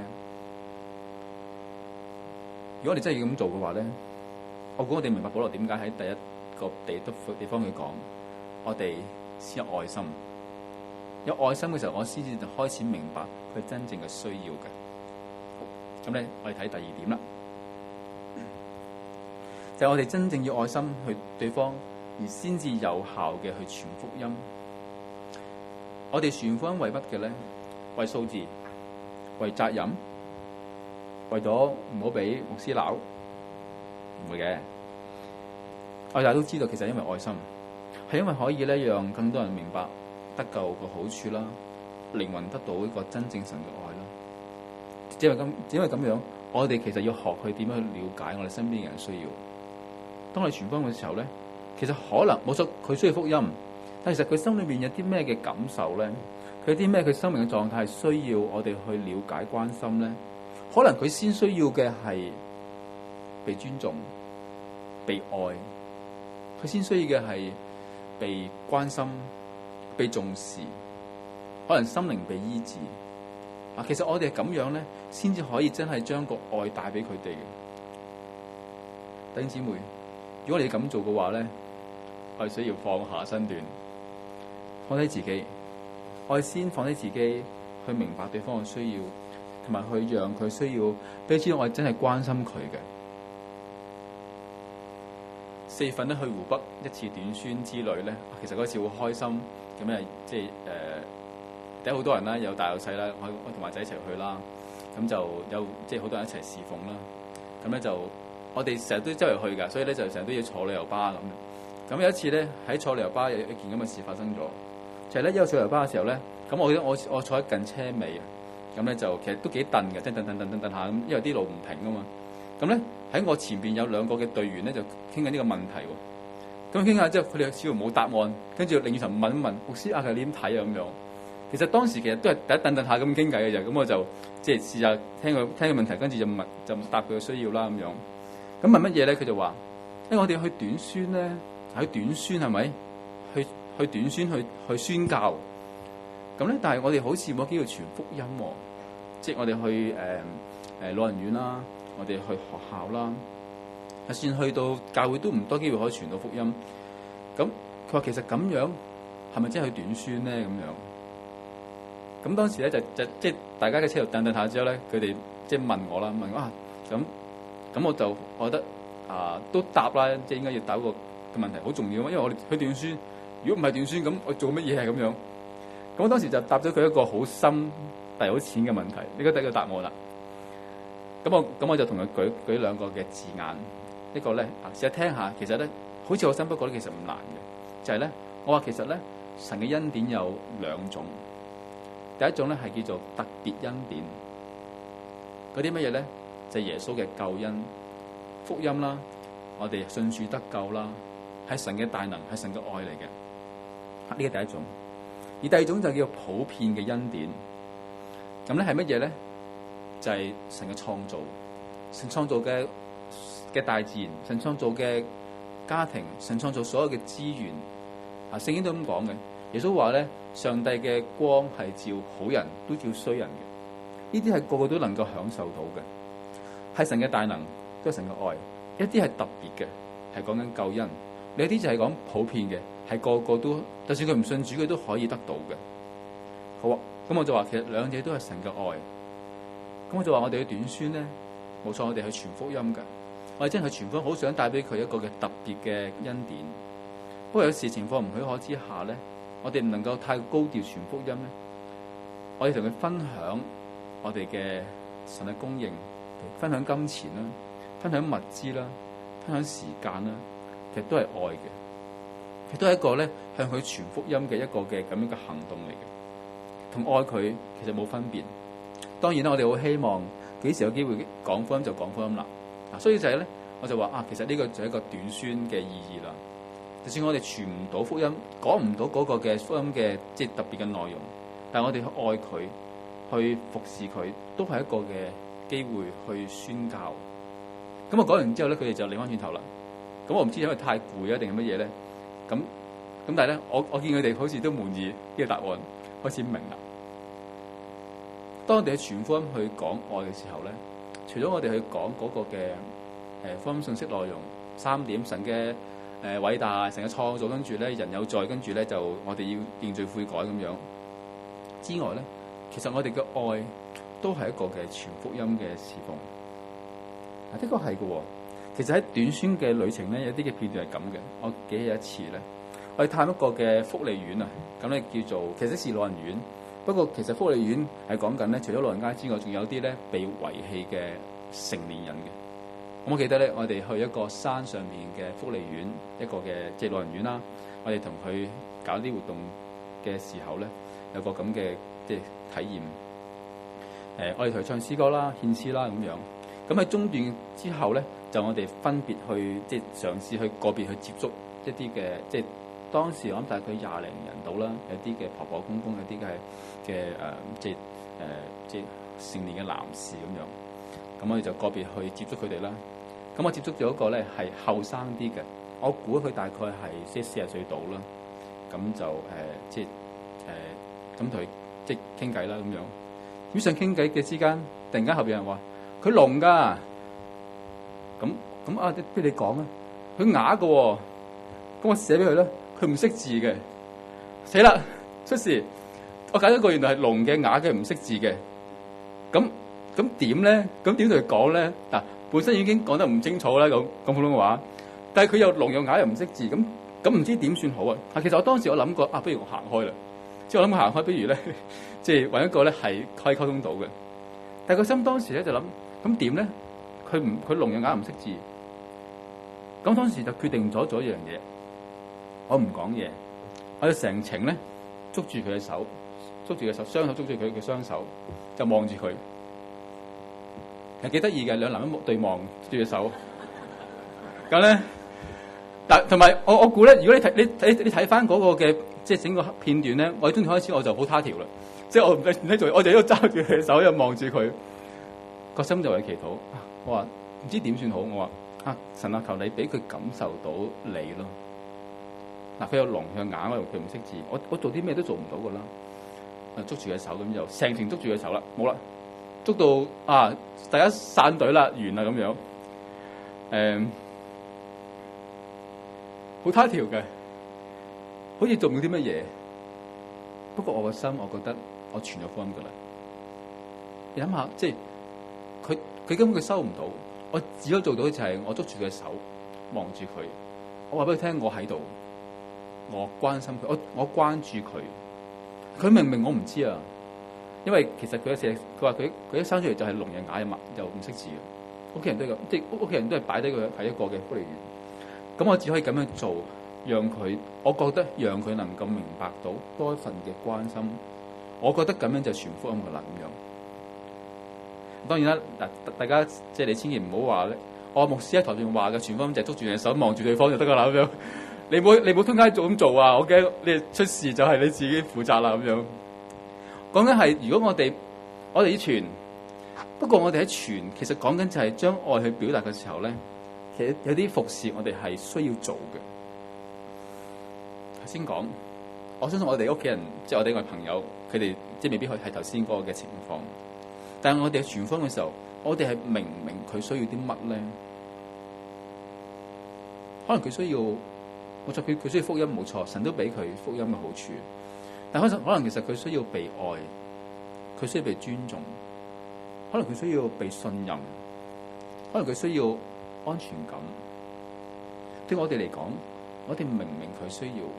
如果我哋真係要咁做嘅話咧，我估我哋明白保羅點解喺第一個地得地方去講，我哋先有愛心。有愛心嘅時候，我先至就開始明白佢真正嘅需要嘅。咁咧，我哋睇第二點啦，就係我哋真正要愛心去對方，而先至有效嘅去傳福音。我哋傳福音為乜嘅咧？為數字，為責任，為咗唔好俾牧師鬧，唔會嘅。我哋都知道，其實因為愛心，係因為可以咧讓更多人明白得救嘅好處啦，靈魂得到一個真正神嘅愛啦。只係咁，只係咁樣，我哋其實要學去點樣去了解我哋身邊嘅人需要。當我哋傳福音嘅時候咧，其實可能冇錯，佢需要福音，但其實佢心裏面有啲咩嘅感受咧？佢有啲咩佢生命嘅狀態係需要我哋去了解關心咧？可能佢先需要嘅係被尊重、被愛，佢先需要嘅係被關心、被重視，可能心靈被醫治。啊，其實我哋係咁樣咧，先至可以真係將個愛帶俾佢哋嘅。弟兄姊妹，如果你咁做嘅話咧，我哋需要放下身段，放低自己，我哋先放低自己去明白對方嘅需要，同埋去讓佢需要俾佢知道我哋真係關心佢嘅。四月份咧去湖北一次短宣之旅咧，其實嗰次好開心，咁啊即係誒。呃有好多人啦，有大有細啦，我我同埋仔一齊去啦，咁就有即係好多人一齊侍奉啦。咁咧就我哋成日都周圍去㗎，所以咧就成日都要坐旅遊巴咁。咁有一次咧喺坐旅遊巴有一件咁嘅事發生咗，就係咧一個坐旅遊巴嘅時候咧，咁我我我坐喺近車尾啊，咁咧就其實都幾蹬嘅，即係蹬蹬蹬蹬蹬下咁，因為啲路唔平啊嘛。咁咧喺我前邊有兩個嘅隊員咧就傾緊呢個問題喎。咁傾下之後，佢哋似乎冇答案，跟住擰轉頭問一問牧師啊，佢你點睇啊咁樣？其實當時其實都係第一等等下咁傾偈嘅啫，咁我就即係試下聽佢聽個問題，跟住就問就答佢嘅需要啦咁樣。咁問乜嘢咧？佢就話：因為我哋去短宣咧，喺短宣係咪？去去短宣去去宣教。咁咧，但係我哋好似冇機會傳福音喎。即係我哋去誒誒、呃、老人院啦，我哋去學校啦，就算去到教會都唔多機會可以傳到福音。咁佢話其實咁樣係咪真係去短宣咧？咁樣。咁當時咧就就即係大家嘅車度等等下之後咧，佢哋即係問我啦，問我啊咁咁我就我覺得啊都答啦，即係應該要答個個問題好重要啊，因為我哋去短宣，如果唔係短宣咁我做乜嘢係咁樣？咁我當時就答咗佢一個好深遞好錢嘅問題，呢個第一個答案啦。咁我咁我就同佢舉舉兩個嘅字眼，一個咧試下聽下，其實咧好似我心，不過咧其實唔難嘅，就係、是、咧我話其實咧神嘅恩典有兩種，第一種咧係叫做特別恩典，嗰啲乜嘢咧就係、是、耶穌嘅救恩、福音啦，我哋信主得救啦，係神嘅大能，係神嘅愛嚟嘅，呢個第一種。而第二種就叫普遍嘅恩典，咁咧係乜嘢咧？就係、是、神嘅創造，神創造嘅嘅大自然，神創造嘅家庭，神創造所有嘅資源。啊，聖經都咁講嘅。耶穌話咧，上帝嘅光係照好人都照衰人嘅。呢啲係個個都能夠享受到嘅，係神嘅大能，都係神嘅愛。一啲係特別嘅，係講緊救恩；另一啲就係講普遍嘅，係個個都，就算佢唔信主，佢都可以得到嘅。好啊，咁我就話其實兩者都係神嘅愛。咁我就話我哋嘅短宣咧，冇錯，我哋去傳福音嘅，我哋真係去傳福音，好想帶俾佢一個嘅特別嘅恩典。不過有時情況唔許可之下咧，我哋唔能夠太高調傳福音咧。我哋同佢分享我哋嘅神嘅供應，分享金錢啦，分享物資啦，分享時間啦，其實都係愛嘅，亦都係一個咧向佢傳福音嘅一個嘅咁樣嘅行動嚟嘅，同愛佢其實冇分別。當然啦，我哋好希望幾時有機會講福音就講福音啦。啊，所以就係咧，我就話啊，其實呢個就係一個短宣嘅意義啦。就算我哋傳唔到福音，講唔到嗰個嘅福音嘅即係特別嘅內容，但係我哋去愛佢，去服侍佢，都係一個嘅機會去宣教。咁我講完之後咧，佢哋就擰翻轉頭啦。咁我唔知因為太攰啊，定係乜嘢咧？咁咁但係咧，我我見佢哋好似都滿意呢個答案，開始明啦。當我哋去傳福音去講愛嘅時候咧，除咗我哋去講嗰個嘅誒福音信息內容三點，神嘅誒偉大，神嘅創造，跟住咧人有罪，跟住咧就我哋要認罪悔改咁樣之外咧，其實我哋嘅愛都係一個嘅傳福音嘅事奉。啊，的確係嘅。其實喺短宣嘅旅程咧，有啲嘅片段係咁嘅。我記起一次咧，我哋探一個嘅福利院啊，咁咧叫做其實是老人院。不過其實福利院係講緊咧，除咗老人家之外，仲有啲咧被遺棄嘅成年人嘅。咁我記得咧，我哋去一個山上面嘅福利院，一個嘅即係老人院啦。我哋同佢搞啲活動嘅時候咧，有個咁嘅即係體驗。誒、呃，我哋同佢唱詩歌啦、獻詩啦咁樣。咁喺中段之後咧，就我哋分別去即係嘗試去個別去接觸一啲嘅即係。當時我諗大概廿零人到啦，有啲嘅婆婆公公，有啲嘅嘅誒，即係誒即係成年嘅男士咁樣。咁我哋就個別去接觸佢哋啦。咁我接觸咗一個咧係後生啲嘅，我估佢大概係即係四十歲到啦。咁就誒、呃、即係誒咁同佢即係傾偈啦咁樣。咁上傾偈嘅之間，突然間後邊有人話佢聾㗎。咁咁啊，不如你講啊，佢啞嘅喎。咁我寫俾佢啦。佢唔識字嘅，死啦出事！我揀一個原來係聾嘅、啞嘅、唔識字嘅，咁咁點咧？咁點同佢講咧？嗱，本身已經講得唔清楚啦，咁講普通話，但係佢又聾又啞又唔識字，咁咁唔知點算好啊？啊，其實我當時我諗過啊，不如我行開啦，即係我諗行開，不如咧，即係揾一個咧係可以溝通到嘅。但係個心當時咧就諗，咁點咧？佢唔佢聾又啞唔識字，咁當時就決定咗做一樣嘢。我唔講嘢，我哋成程咧捉住佢嘅手，捉住佢手，雙手捉住佢嘅雙手，就望住佢，係幾得意嘅。兩男一對望捉住佢手，咁咧，但同埋我我估咧，如果你睇你睇你睇翻嗰個嘅即係整個片段咧，我中途開始我就好他條啦，即係我唔使唔使做，我就喺度揸住佢嘅手，又望住佢，個心就係祈禱。我話唔知點算好，我話啊神啊，求你俾佢感受到你咯。嗱，佢有聾，佢有啞，佢唔識字，我我做啲咩都做唔到噶啦。啊，捉住佢手咁就成程捉住佢手啦，冇啦，捉到啊，大家散隊啦，完啦咁樣。誒、嗯，好他條嘅，好似做唔到啲乜嘢。不過我個心，我覺得我傳咗福音噶啦。你諗下，即係佢佢根本佢收唔到，我只可以做到就係我捉住佢手，望住佢，我話俾佢聽，我喺度。我關心佢，我我關注佢。佢明明我唔知啊， 因為其實佢成日佢話佢佢一生出嚟就係聾人啞人，又唔識字嘅，屋企人都係咁，即係屋企人都係擺低佢係一個嘅福利員。咁我只可以咁樣做，讓佢，我覺得讓佢能夠明白到多一份嘅關心。我覺得咁樣就傳福音嘅能量。當然啦，嗱，大家即係你千祈唔好話咧，我牧師喺台上話嘅傳福音就係捉住隻手望住對方就得㗎啦咁樣。你冇你冇通街做咁做啊！我驚你出事就係你自己負責啦咁樣。講緊係如果我哋我哋要傳，不過我哋喺傳，其實講緊就係將愛去表達嘅時候咧，其實有啲服侍我哋係需要做嘅。先講，我相信我哋屋企人，即係我哋嘅朋友，佢哋即係未必可以係頭先嗰個嘅情況。但係我哋傳福音嘅時候，我哋係明唔明佢需要啲乜咧？可能佢需要。冇錯，佢佢需要福音，冇錯，神都俾佢福音嘅好處。但可能可能其實佢需要被愛，佢需要被尊重，可能佢需要被信任，可能佢需要安全感。對我哋嚟講，我哋明明佢需要，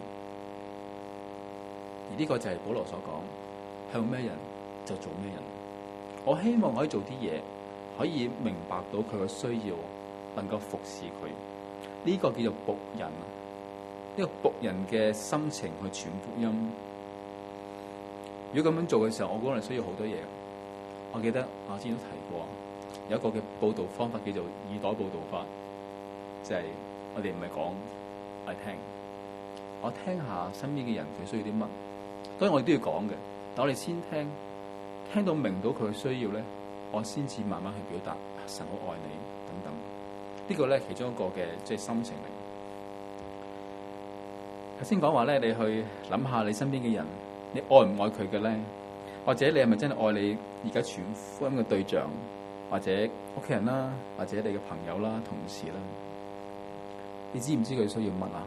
而呢個就係保羅所講，向咩人就做咩人。我希望可以做啲嘢，可以明白到佢嘅需要，能夠服侍佢。呢、這個叫做僕人。呢個僕人嘅心情去傳福音。如果咁樣做嘅時候，我可能需要好多嘢。我記得我之前都提過，有一個嘅報導方法叫做耳朵報導法，就係、是、我哋唔係講，我係聽。我聽下身邊嘅人佢需要啲乜，當然我哋都要講嘅。但我哋先聽，聽到明到佢嘅需要咧，我先至慢慢去表達神好愛你等等。這個、呢個咧其中一個嘅即係心情嚟。頭先講話咧，你去諗下你身邊嘅人，你愛唔愛佢嘅咧？或者你係咪真係愛你而家傳福音嘅對象，或者屋企人啦，或者你嘅朋友啦、同事啦？你知唔知佢需要乜啊？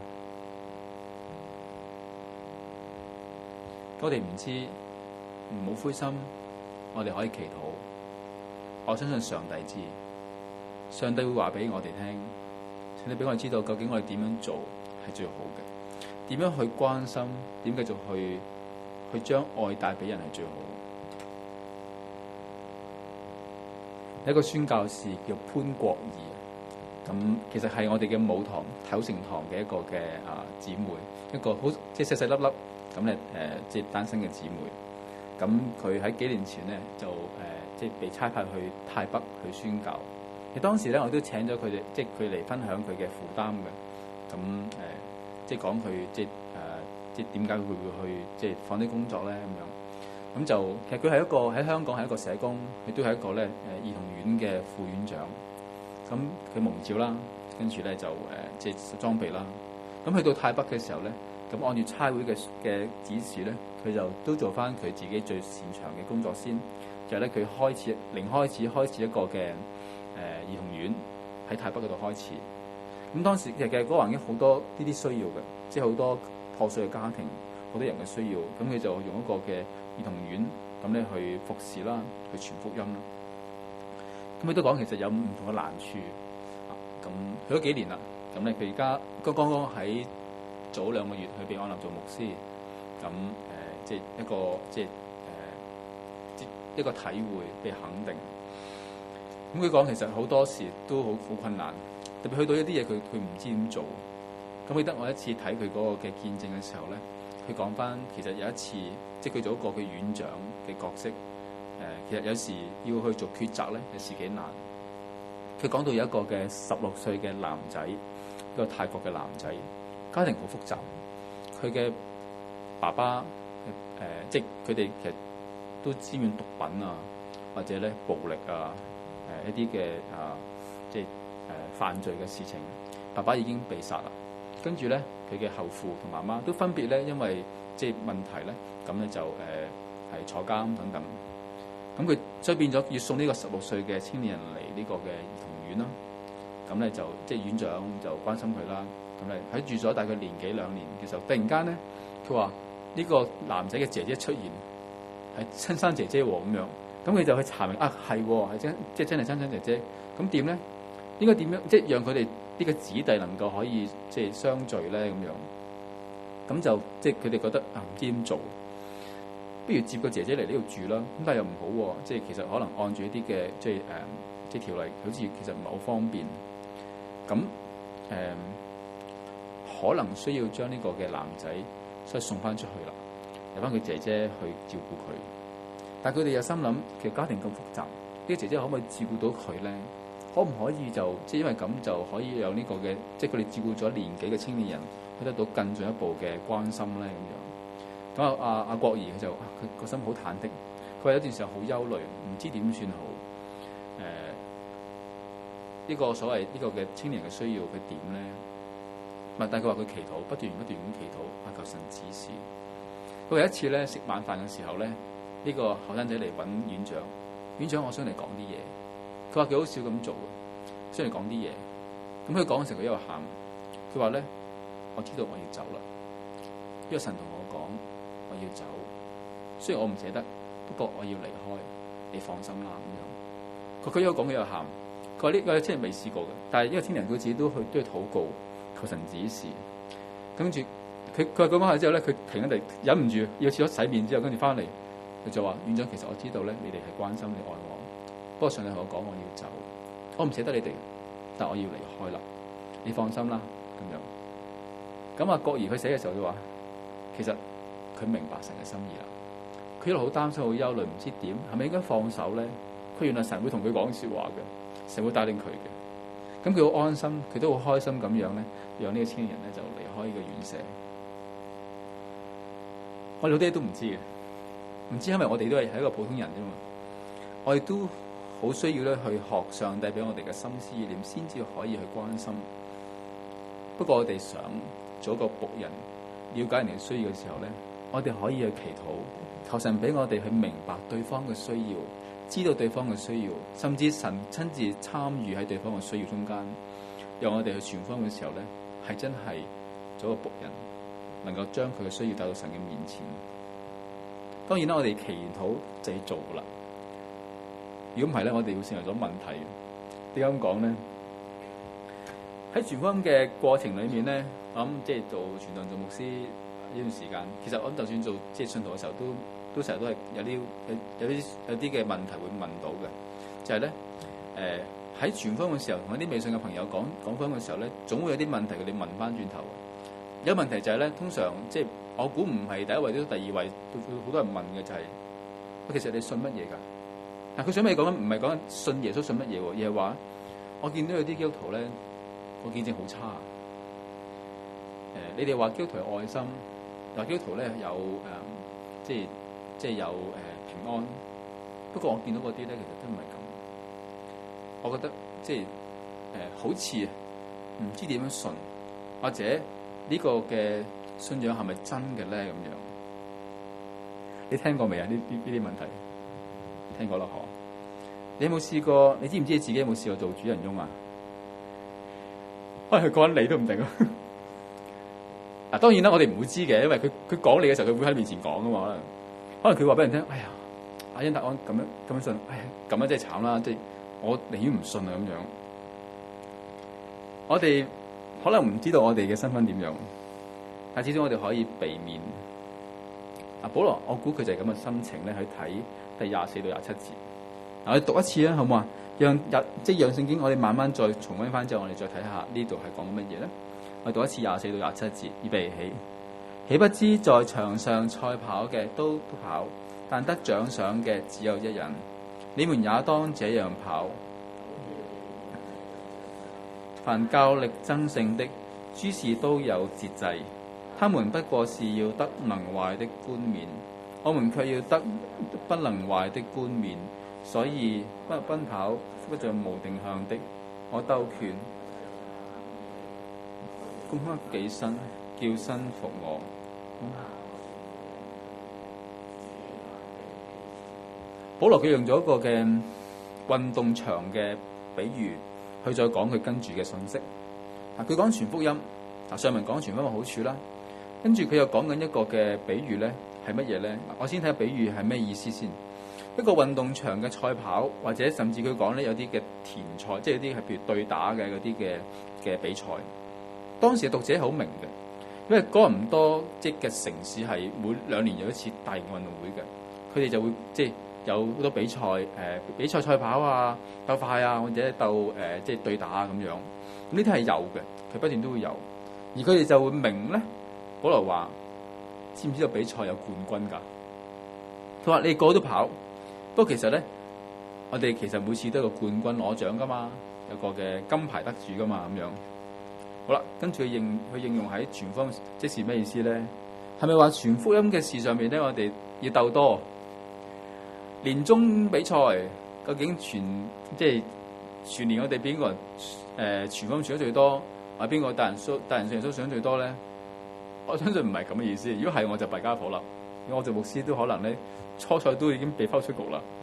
我哋唔知，唔好灰心，我哋可以祈禱。我相信上帝知，上帝會話俾我哋聽，上帝俾我哋知道究竟我哋點樣做係最好嘅。點樣去關心？點繼續去去將愛帶俾人係最好。有一個宣教士叫潘國義，咁其實係我哋嘅母堂頭城堂嘅一個嘅啊姊妹，一個好即係細細粒粒咁咧誒，即係單身嘅姊妹。咁佢喺幾年前咧就誒、呃、即係被差派去泰北去宣教。其實當時咧我都請咗佢哋，即係佢嚟分享佢嘅負擔嘅。咁誒。呃即係講佢即係誒，即係點解佢會去即係放啲工作咧咁樣？咁就其實佢係一個喺香港係一個社工，亦都係一個咧誒兒童院嘅副院長。咁佢蒙召啦，跟住咧就誒即係裝備啦。咁去到泰北嘅時候咧，咁按住差會嘅嘅指示咧，佢就都做翻佢自己最擅長嘅工作先。就係咧佢開始零開始開始一個嘅誒兒童院喺泰北嗰度開始。咁當時其實嗰個環境好多呢啲需要嘅，即係好多破碎嘅家庭，好多人嘅需要。咁佢就用一個嘅兒童院咁咧去服侍啦，去傳福音啦。咁佢都講其實有唔同嘅難處。咁去咗幾年啦，咁咧佢而家剛剛剛喺早兩個月去被安立做牧師。咁誒、呃，即係一個即係誒、呃，一個體會被肯定。咁佢講其實好多時都好好困難。特別去到一啲嘢，佢佢唔知點做。咁記得我一次睇佢嗰個嘅見證嘅時候咧，佢講翻其實有一次，即係佢做一個嘅院長嘅角色。誒、呃，其實有時要去做抉擇咧，有時幾難。佢講到有一個嘅十六歲嘅男仔，一個泰國嘅男仔，家庭好複雜。佢嘅爸爸誒、呃，即係佢哋其實都沾染毒品啊，或者咧暴力啊，誒、呃、一啲嘅啊，即係。誒犯罪嘅事情，爸爸已經被殺啦。跟住咧，佢嘅後父同媽媽都分別咧，因為即係問題咧，咁咧就誒係、呃、坐監等等。咁佢所以變咗要送呢個十六歲嘅青年人嚟呢個嘅兒童院啦。咁咧就即係院長就關心佢啦。咁咧喺住咗大概年幾兩年嘅時候，突然間咧，佢話呢個男仔嘅姐姐出現，係親生姐姐喎咁樣。咁佢就去查明啊，係係真即係真係親生姐姐。咁點咧？應該點樣即係讓佢哋呢個子弟能夠可以即係相聚咧咁樣？咁就即係佢哋覺得啊唔知點做。 不如接個姐姐嚟呢度住啦。咁但係又唔好、啊，即係其實可能按住一啲嘅即係誒、呃、即係條例，好似其實唔係好方便。咁誒、呃、可能需要將呢個嘅男仔所以送翻出去啦，由翻佢姐姐去照顧佢。但係佢哋又心諗，其實家庭咁複雜，呢、這個姐姐可唔可以照顧到佢咧？可唔可以就即係因為咁就可以有呢個嘅，即係佢哋照顧咗年紀嘅青年人，去得到更進一步嘅關心咧咁樣。咁啊阿阿國儀佢就佢個心好忐忑，佢話有段時候好憂慮，唔知點算好。誒、呃、呢、這個所謂呢個嘅青年嘅需要佢點咧？唔係，但係佢話佢祈禱，不斷不斷咁祈禱，啊求神指示。佢有一次咧食晚飯嘅時候咧，呢、這個後生仔嚟揾院長，院長我想嚟講啲嘢。佢話佢好少咁做嘅，想嚟講啲嘢。咁佢講嘅時候佢一路喊，佢話咧我知道我要走啦，因為神同我講我要走，雖然我唔捨得，不過我要離開，你放心啦咁樣。佢佢一路講佢一路喊，佢話呢個青年未試過嘅，但係呢個青年佢自己都去都去禱告求神指示。跟住佢佢話講下之後咧，佢停一地忍唔住要廁所洗面之後，跟住翻嚟佢就話院長，其實我知道咧，你哋係關心你愛我。不過上帝同我講我要走，我唔捨得你哋，但我要離開啦。你放心啦，咁樣。咁啊，國儀佢寫嘅時候就話，其實佢明白神嘅心意啦。佢一路好擔心、好憂慮，唔知點係咪應該放手咧？佢原來神會同佢講說話嘅，神會帶領佢嘅。咁佢好安心，佢都好開心咁樣咧，讓呢個青年人咧就離開呢個院舍。我哋好多嘢都唔知嘅，唔知因為我哋都係係一個普通人啫嘛，我哋都。好需要咧去學上帝俾我哋嘅心思意念，先至可以去關心。不過我哋想做一個僕人，了解人哋需要嘅時候咧，我哋可以去祈禱，求神俾我哋去明白對方嘅需要，知道對方嘅需要，甚至神親自參與喺對方嘅需要中間，讓我哋去傳福音嘅時候咧，係真係做一個僕人，能夠將佢嘅需要帶到神嘅面前。當然啦，我哋祈禱就要做啦。如果唔係咧，我哋會成為咗問題。點解咁講咧？喺傳福音嘅過程裏面咧，我諗即係做傳道做牧師呢段時間，其實我諗就算做即係信徒嘅時候，都都成日都係有啲有有啲有啲嘅問題會問到嘅，就係咧誒喺傳福音嘅時候，同一啲未信嘅朋友講講福音嘅時候咧，總會有啲問題佢哋問翻轉頭。有問題就係咧，通常即係我估唔係第一位都第二位，好多人問嘅就係、是：其實你信乜嘢㗎？嗱，佢想咪講緊唔係講緊信耶穌信乜嘢喎，而係話我見到有啲基督徒咧，個見證好差。誒、呃，你哋話基督徒有愛心，嗱基督徒咧有誒、呃，即係即係有誒、呃、平安。不過我見到嗰啲咧，其實都唔係咁。我覺得即係誒、呃，好似唔知點樣信，或者呢個嘅信仰係咪真嘅咧？咁樣，你聽過未啊？呢呢呢啲問題？聽過啦，嗬！你有冇試過？你知唔知你自己有冇試過做主人翁啊？可能佢講緊你都唔定啊！嗱，當然啦，我哋唔會知嘅，因為佢佢講你嘅時候，佢會喺你面前講噶嘛。可能可能佢話俾人聽：哎呀，阿恩達安咁樣咁樣信，哎呀，咁樣真係慘啦！即係我寧願唔信啊咁樣。我哋可能唔知道我哋嘅身份點樣，但至少我哋可以避免。啊，保羅，我估佢就係咁嘅心情咧，去睇第廿四到廿七節。嗱，我哋讀一次啦，好唔好啊？讓日即係讓聖經，我哋慢慢再重溫翻之後，我哋再睇下呢度係講乜嘢咧？我哋讀一次廿四到廿七節，預備起。豈不知在場上賽跑嘅都都跑，但得獎賞嘅只有一人。你們也當這樣跑。凡較力爭勝的，諸事都有節制。他們不過是要得能壞的冠冕，我們卻要得不能壞的冠冕。所以不奔跑不像無定向的，我鬥拳，攻克己身，叫身服我。嗯、保羅佢用咗一個嘅運動場嘅比喻，去再講佢跟住嘅信息。嗱，佢講傳福音，嗱上文講傳福音嘅好處啦。跟住佢又講緊一個嘅比喻咧，係乜嘢咧？我先睇下比喻係咩意思先。一個運動場嘅賽跑，或者甚至佢講咧有啲嘅田賽，即係有啲係譬如對打嘅嗰啲嘅嘅比賽。當時嘅讀者好明嘅， 因為哥林多即嘅城市係每兩年有一次大型運動會嘅，佢哋就會即係有好多比賽，誒、呃、比賽賽跑啊、鬥快啊，或者鬥誒、呃、即係對打啊咁樣。咁呢啲係有嘅，佢不斷都會有。而佢哋就會明咧，保羅話：知唔知道比賽有冠軍㗎？佢話你個個都跑，不過其實咧，我哋其實每次都有個冠軍攞獎㗎嘛，有個嘅金牌得主㗎嘛咁樣。好啦，跟住佢應佢應用喺傳福音，即是咩意思咧？係咪話傳福音嘅事上面咧，我哋要鬥多？年終比賽究竟全即係全年我哋邊個人誒傳福音傳得最多？啊邊個帶人數帶人上數上最多咧？我相信唔係咁嘅意思。如果係我就弊家伙啦，我做牧師都可能咧初賽都已經被拋出局啦。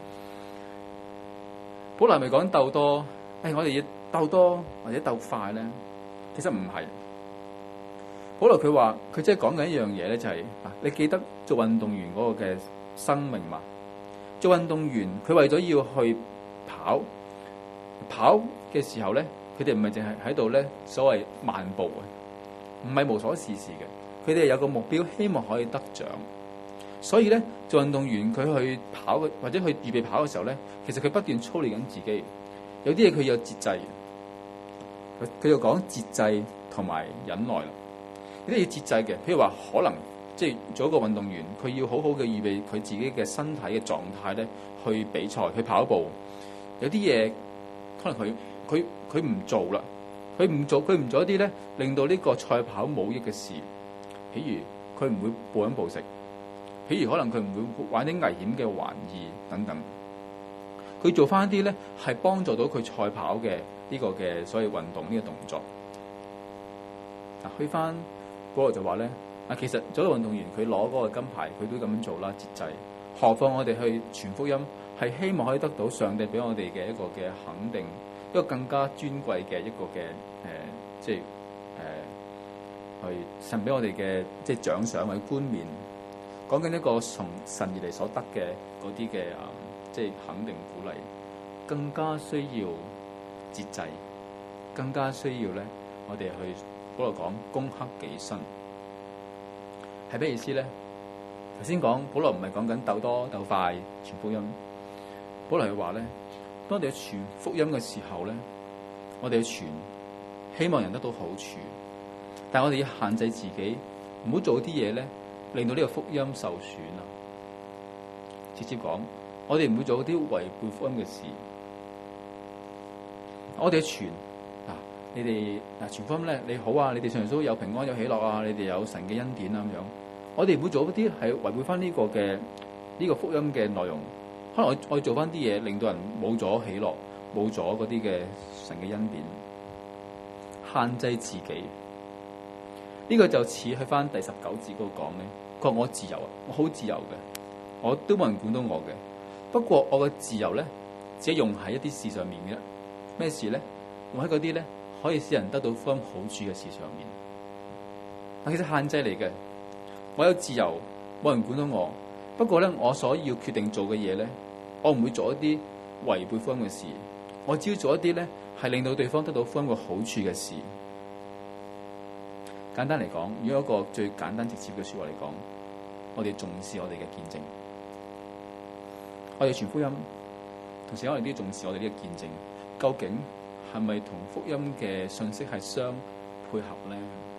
保羅係咪講鬥多？誒、哎，我哋要鬥多或者鬥快咧？其實唔係。保羅佢話佢即係講緊一樣嘢咧，就係、是、嗱，你記得做運動員嗰個嘅生命嘛？做運動員佢為咗要去跑跑嘅時候咧，佢哋唔係淨係喺度咧所謂慢步啊，唔係無所事事嘅。佢哋有個目標，希望可以得獎。所以咧，做運動員佢去跑或者去預備跑嘅時候咧，其實佢不斷操練緊自己。有啲嘢佢有節制。佢就講節制同埋忍耐啦，呢啲要節制嘅。譬如話，可能即係做一個運動員，佢要好好嘅預備佢自己嘅身體嘅狀態咧，去比賽去跑步。有啲嘢可能佢佢佢唔做啦，佢唔做佢唔做一啲咧，令到呢個賽跑冇益嘅事。譬如佢唔會暴飲暴食，譬如可能佢唔會玩啲危險嘅玩意等等。佢做翻一啲咧係幫助到佢賽跑嘅。呢個嘅所謂運動呢個動作，嗱，去翻保羅就話咧，啊，其實做一個運動員佢攞嗰個金牌，佢都咁樣做啦，節制。何況我哋去傳福音，係希望可以得到上帝俾我哋嘅一個嘅肯定，一個更加尊貴嘅一個嘅誒、呃，即係誒，係、呃、神俾我哋嘅即係獎賞或者冠冕。講緊一個從神而嚟所得嘅嗰啲嘅啊，即係肯定鼓勵，更加需要節制，更加需要咧，我哋去保羅講攻克己身，係咩意思咧？頭先講保羅唔係講緊鬥多鬥快傳福音，保羅係話咧，當我哋傳福音嘅時候咧，我哋傳希望人得到好處，但係我哋要限制自己，唔好做啲嘢咧，令到呢個福音受損啊！直接講，我哋唔會做啲違背福音嘅事。我哋傳嗱，你哋嗱傳福音咧，你好啊，你哋常常都有平安有喜樂啊，你哋有神嘅恩典啊咁樣。我哋唔會做一啲係違背翻呢個嘅呢、呢個福音嘅內容。可能我我做翻啲嘢，令到人冇咗喜樂，冇咗嗰啲嘅神嘅恩典，限制自己。呢、呢個就似去翻第十九節嗰度講咧，佢話我自由啊，我好自由嘅，我都冇人管到我嘅。不過我嘅自由咧，只係用喺一啲事上面嘅。咩事咧？用喺嗰啲咧可以使人得到福音好處嘅事上面。嗱，其實限制嚟嘅。我有自由，冇人管到我。不過咧，我所要決定做嘅嘢咧，我唔會做一啲違背福音嘅事。我只要做一啲咧係令到對方得到福音嘅好處嘅事。簡單嚟講，如果一個最簡單直接嘅說話嚟講，我哋重視我哋嘅見證，我哋傳福音，同時我哋都要重視我哋呢個見證。究竟係咪同福音嘅信息係相配合咧？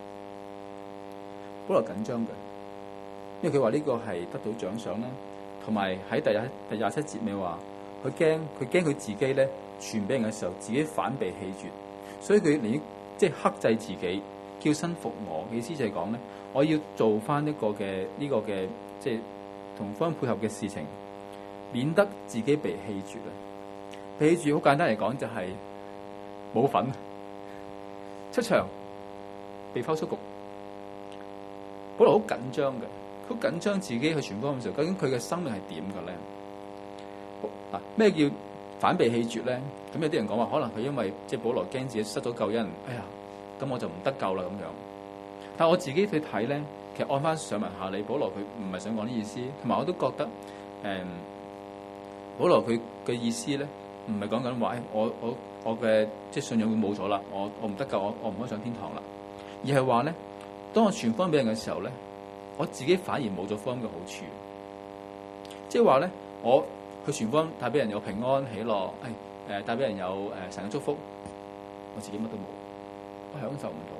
保羅緊張嘅，因為佢話呢個係得到獎賞啦，同埋喺第廿第廿七節咪話，佢驚佢驚佢自己咧傳俾人嘅時候，自己反被棄絕，所以佢連即係克制自己，叫身服我。意思就係講咧，我要做翻一個嘅呢、這個嘅即係同福音配合嘅事情，免得自己被棄絕啊！記住，好簡單嚟講就係冇份出場，被拋出局。保羅好緊張嘅，好緊張自己去傳福音嘅時候，究竟佢嘅生命係點嘅咧？嗱，咩叫反被棄絕咧？咁有啲人講話，可能佢因為即係保羅驚自己失咗救恩，哎呀，咁我就唔得救啦咁樣。但係我自己去睇咧，其實按翻上文下理，保羅佢唔係想講啲意思，同埋我都覺得誒、嗯，保羅佢嘅意思咧。唔係講緊話，我我我嘅即係信仰會冇咗啦，我我唔得救，我我唔可以上天堂啦。而係話咧， 當我傳福音俾人嘅時候咧，我自己反而冇咗福音嘅好處。即係話咧，我去傳福音帶俾人有平安喜樂，誒、哎、誒帶俾人有誒神嘅祝福，我自己乜都冇，我享受唔到。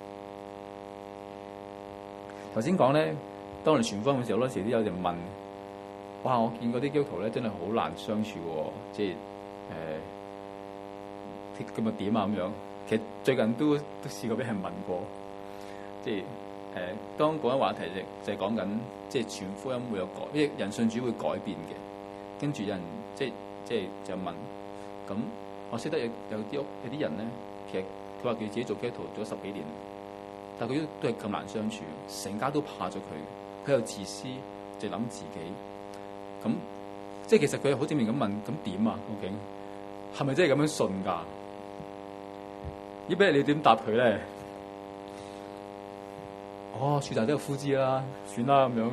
頭先講咧，當我哋傳福音嘅時候，好多時都有人問：哇！我見嗰啲基督徒咧，真係好難相處喎，即係誒咁啊點啊咁樣。其實最近都都試過俾人問過，即係誒、呃、當講緊話題就就係講緊，即係傳福音會有改，即係人信主會改變嘅。跟住有人即係即係就問，咁我識得有有啲屋有啲人咧，其實佢話佢自己做基督徒咗十幾年，但係佢都都係咁難相處，成家都怕咗佢，佢又自私，就諗自己。咁即係其實佢好正面咁問，咁點啊？究竟係咪真係咁樣信㗎？依俾你點答佢咧？哦，樹大都有枯枝啦，算啦咁樣，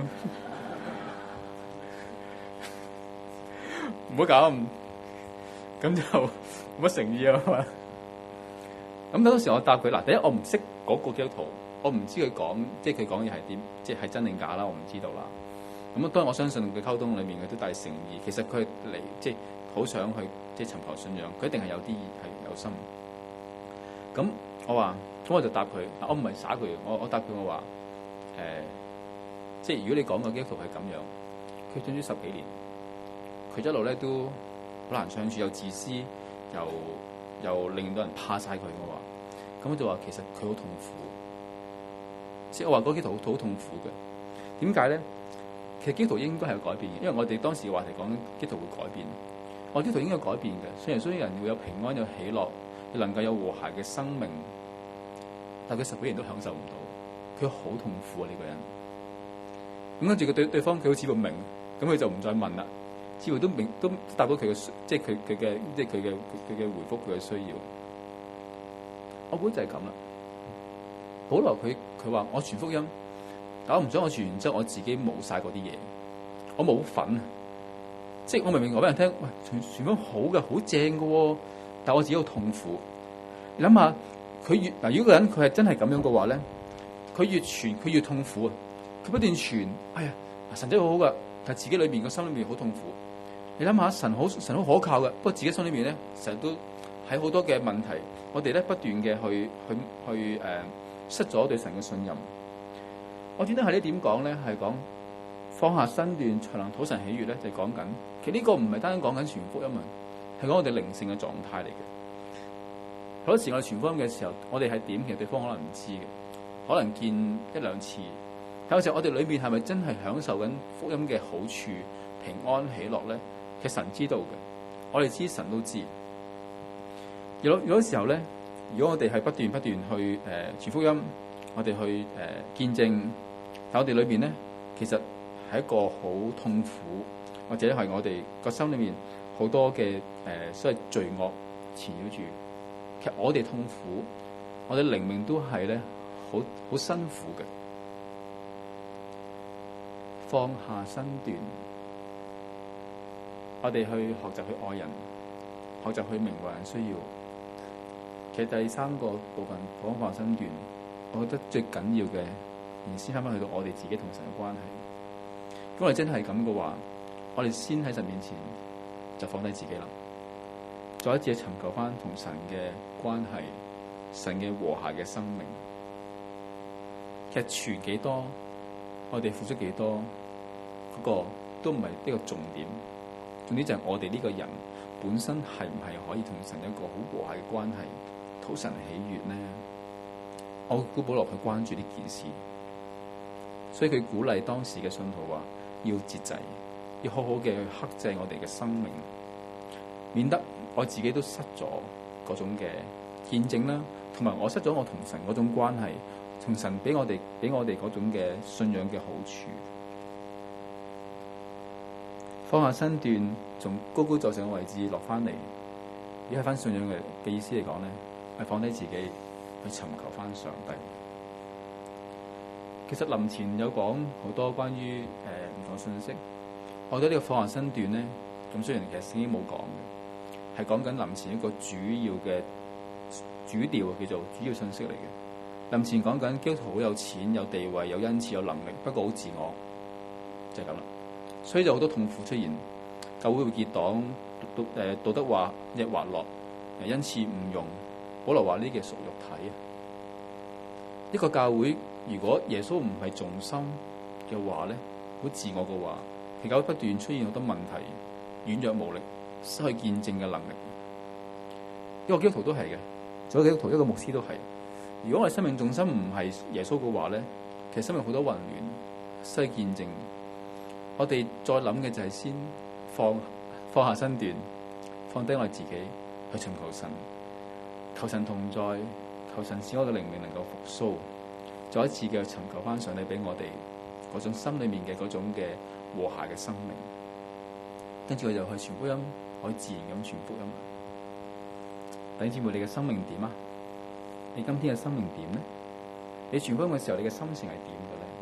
唔好搞咁，咁就冇乜誠意啊嘛。咁當時我答佢嗱，第一我唔識嗰個基督徒，我唔知佢講即係佢講嘢係點，即係真定假啦，我唔知道啦。咁當然我相信佢溝通裏面佢都帶誠意，其實佢嚟即係好想去即係尋求信仰，佢一定係有啲係有心。咁我話，咁我就答佢，我唔係耍佢，我我答佢我話，誒、呃，即係如果你講個基督徒係咁樣，佢信主十幾年，佢一路咧都好難相處，又自私，又又令到人怕晒佢。我話，咁我就話其實佢好痛苦，即係我話嗰基督徒好好痛苦嘅。點解咧？其實基督徒應該係有改變嘅，因為我哋當時嘅話題講基督徒會改變，我基督徒應該改變嘅。雖然雖然人會有平安有喜樂。佢能夠有和諧嘅生命，但佢十幾年都享受唔到，佢好痛苦啊！呢、這個人咁跟住佢對對方佢好似唔明，咁佢就唔再問啦，似乎都明都答到佢嘅，即係佢佢嘅即係佢嘅佢嘅回覆佢嘅需要。我估就係咁啦。保羅佢佢話我傳福音，但我唔想我傳完之後我自己冇晒嗰啲嘢，我冇份，即係我明明話俾人聽，喂傳傳福音好嘅，好正嘅喎。但我自己好痛苦，你諗下，佢越嗱，如果個人佢係真係咁樣嘅話咧，佢越傳佢越痛苦啊！佢不斷傳，哎呀，神真係好好噶，但係自己裏面個心裏面好痛苦。你諗下，神好神好可靠嘅，不過自己心裏面咧，成日都喺好多嘅問題，我哋咧不斷嘅去去去誒、呃、失咗對神嘅信任。我點解係呢點講咧？係講放下身段才能討神喜悅咧，就係講緊，其實呢個唔係單單講緊傳福音啊。係講我哋靈性嘅狀態嚟嘅。好多時我哋傳福音嘅時候，我哋係點？其實對方可能唔知嘅，可能見一兩次。但有時候我哋裏面係咪真係享受緊福音嘅好處、平安喜樂咧？其實神知道嘅，我哋知，神都知。有有啲時候咧，如果我哋係不斷不斷去誒傳福音，我哋去誒、呃、見證，但我哋裏面咧，其實係一個好痛苦，或者係我哋個心裏面。好多嘅誒、呃，所謂罪惡纏繞住，其實我哋痛苦，我哋靈命都係咧，好好辛苦嘅。放下身段，我哋去學習去愛人，學習去明白人需要。其實第三個部分放下身段，我覺得最緊要嘅，而先翻翻去到我哋自己同神嘅關係。如果我哋真係咁嘅話，我哋先喺神面前。就放低自己啦，再一次尋求翻同神嘅關係，神嘅和諧嘅生命。其實傳幾多，我哋付出幾多，嗰個都唔係呢個重點。重點就係我哋呢個人本身係唔係可以同神一個好和諧嘅關係，討神喜悅呢？我估保羅佢關注呢件事，所以佢鼓勵當時嘅信徒話要節制。要好好嘅去克制我哋嘅生命，免得我自己都失咗嗰種嘅見證啦，同埋我失咗我同神嗰種關係，同神俾我哋俾我哋嗰種嘅信仰嘅好處。放下身段，從高高在上嘅位置落翻嚟，而係翻信仰嘅嘅意思嚟講咧，係放低自己去尋求翻上帝。其實林前有講好多關於誒唔同信息。我覺得呢個放下身段咧，咁雖然其實聖經冇講嘅，係講緊林前一個主要嘅主調，叫做主要信息嚟嘅。 林前講緊基督徒好有錢、有地位、有恩賜、有能力，不過好自我，就係咁啦。所以就好多痛苦出現，教會會結黨，道誒道德話亦滑落，誒恩賜唔用。保羅話呢嘅屬肉體啊。一個教會如果耶穌唔係重心嘅話咧，好自我嘅話，其教會不斷出現好多問題，軟弱無力，失去見證嘅能力。一個基督徒都係嘅，做一個基督徒，一個牧師都係。如果我哋生命重心唔係耶穌嘅話咧，其實生命好多混亂，失去見證。我哋再諗嘅就係先放放下身段，放低我哋自己去尋求神，求神同在，求神使我嘅靈命能夠復甦，再一次嘅尋求翻上帝俾我哋嗰種心裏面嘅嗰種嘅和諧嘅生命。跟住我就去傳福音，可以自然咁傳福音。弟兄姊妹，你嘅生命點啊？你今天嘅生命點咧？你傳福音嘅時候，你嘅心情係點嘅咧？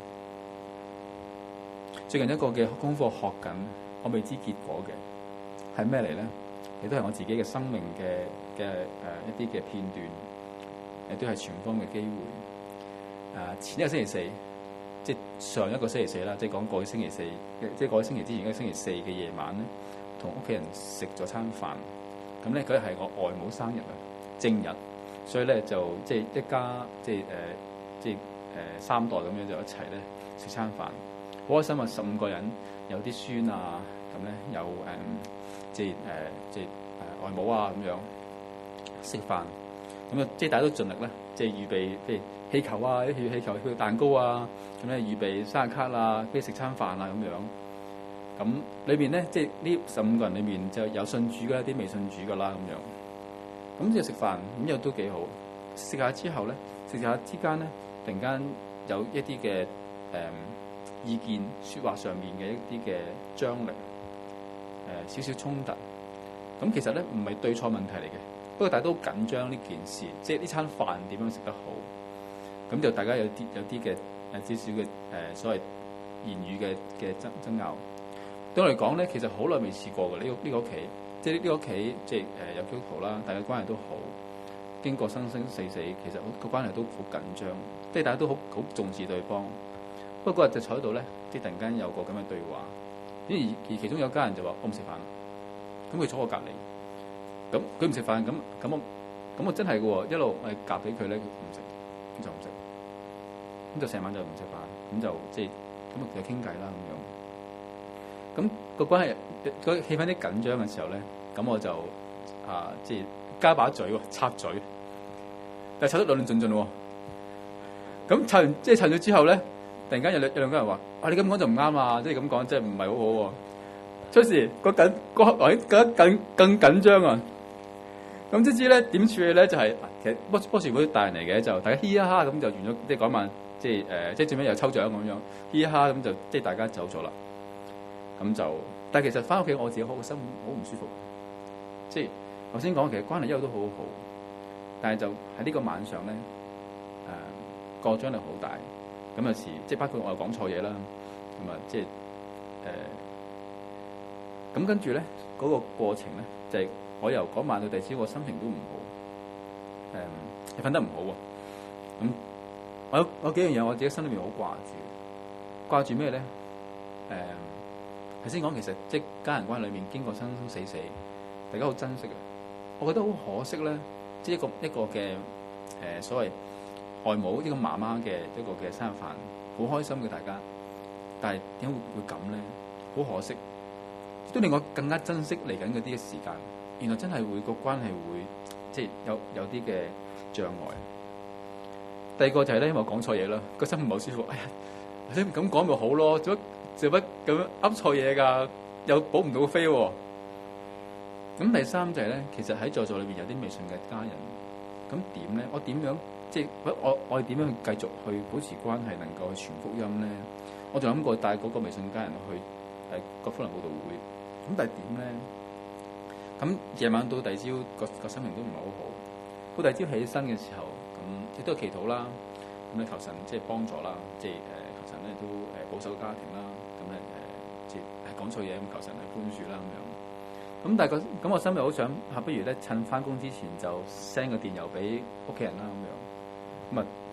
最近一個嘅功課學緊，我未知結果嘅係咩嚟咧？亦都係我自己嘅生命嘅嘅誒一啲嘅片段，亦都係傳福音嘅機會。誒、呃、前一個星期四，即係上一個星期四啦，即係講過去星期四，即係過去星期之前一個星期四嘅夜晚咧，同屋企人食咗餐飯。咁咧嗰日係我外母生日啊，正日，所以咧就即係一家即係誒即係誒三代咁樣就一齊咧食餐飯，好開心啊！十五個人，有啲孫啊，咁咧有誒即係誒即係誒外母啊咁樣食飯，咁啊即係大家都盡力咧，即係預備譬如氣球啊，啲氣氣球、氣蛋糕啊，咁咧預備生日卡啊，跟住食餐飯啊咁樣。咁裏邊咧，即係呢十五個人裏面就有信主嘅，有啲未信主嘅啦咁樣。咁就食飯，咁又都幾好。食下之後咧，食下之間咧，突然間有一啲嘅誒意見、説話上面嘅一啲嘅張力，誒、呃、少少衝突。咁其實咧唔係對錯問題嚟嘅，不過大家都緊張呢件事，即係呢餐飯點樣食得好。咁就大家有啲有啲嘅誒少少嘅誒所謂言語嘅嘅爭爭拗。對我嚟講咧，其實好耐未試過嘅呢、這個呢、這個屋企，即係呢個屋企，即係誒有基督徒啦，大家關係都好。經過生生死死，其實個關係都好緊張，即係大家都好好重視對方。不過嗰日就坐喺度咧，即係突然間有個咁嘅對話，而而其中有家人就話：我唔食飯。咁佢坐我隔離，咁佢唔食飯，咁咁我咁我真係嘅喎，一路誒夾俾佢咧，佢唔食，咁就唔食，咁就成晚就唔食飯，咁就即係咁啊，就傾偈啦咁樣。咁個關係個氣氛啲緊張嘅時候咧，咁我就啊即係加把嘴喎，插嘴，但係插得論論盡盡喎。咁插完即係插咗之後咧，突然間有兩有兩個人話：啊，你咁講就唔啱啊！即係咁講，即係唔係好好喎。出事個緊個環境更更更緊張啊！咁即知咧點處理咧？就係、是、其實波波士會大人嚟嘅，就大家嘻嘻哈哈咁就完咗，即係嗰晚即係誒，即係最尾又抽獎咁樣，嘻嘻哈哈咁就即係大家走咗啦。咁就，但係其實翻屋企我自己好個心好唔舒服。即係頭先講其實關係一路都好好，但係就喺呢個晚上咧，誒、呃、個張力好大。咁有時即係包括我又講錯嘢啦，咁啊即係誒。呃咁跟住咧，嗰、那個過程咧，就係、是、我由嗰晚到第二朝，我心情都唔好，誒、嗯，瞓得唔好喎。咁、嗯、我有我有幾樣嘢，我自己心裏面好掛住，掛住咩咧？誒、嗯，頭先講其實即係家人關係裏面經過生生死死，大家好珍惜嘅。我覺得好可惜咧，即係一個一個嘅誒、呃、所謂外母一個媽媽嘅一個嘅生日飯，好開心嘅大家，但係點解會會咁咧？好可惜。都令我更加珍惜嚟緊嗰啲嘅時間。原來真係會個關係會即係有有啲嘅障礙。第二個就係咧，因為我講錯嘢啦，個心唔係好舒服。哎呀，你唔咁講咪好咯？做乜做乜咁樣噏錯嘢㗎？又補唔到飛喎。咁第三就係咧，其實喺在座裏邊有啲未信嘅家人，咁點咧？我點樣即係我我哋點樣繼續去保持關係，能夠去傳福音咧？我仲諗過帶嗰個未信家人去誒個福林佈道會。咁但係點咧？咁夜晚到第二朝個個心情都唔係好好。到第二朝起身嘅時候，咁亦都係祈禱啦。咁咧求神即係幫助啦，即係誒求神咧都誒保守家庭啦。咁咧誒即係講錯嘢，咁求神嚟寬恕啦咁樣。咁但係個咁我心又好想，嚇不如咧趁翻工之前就 send 個電郵俾屋企人啦咁樣。咁啊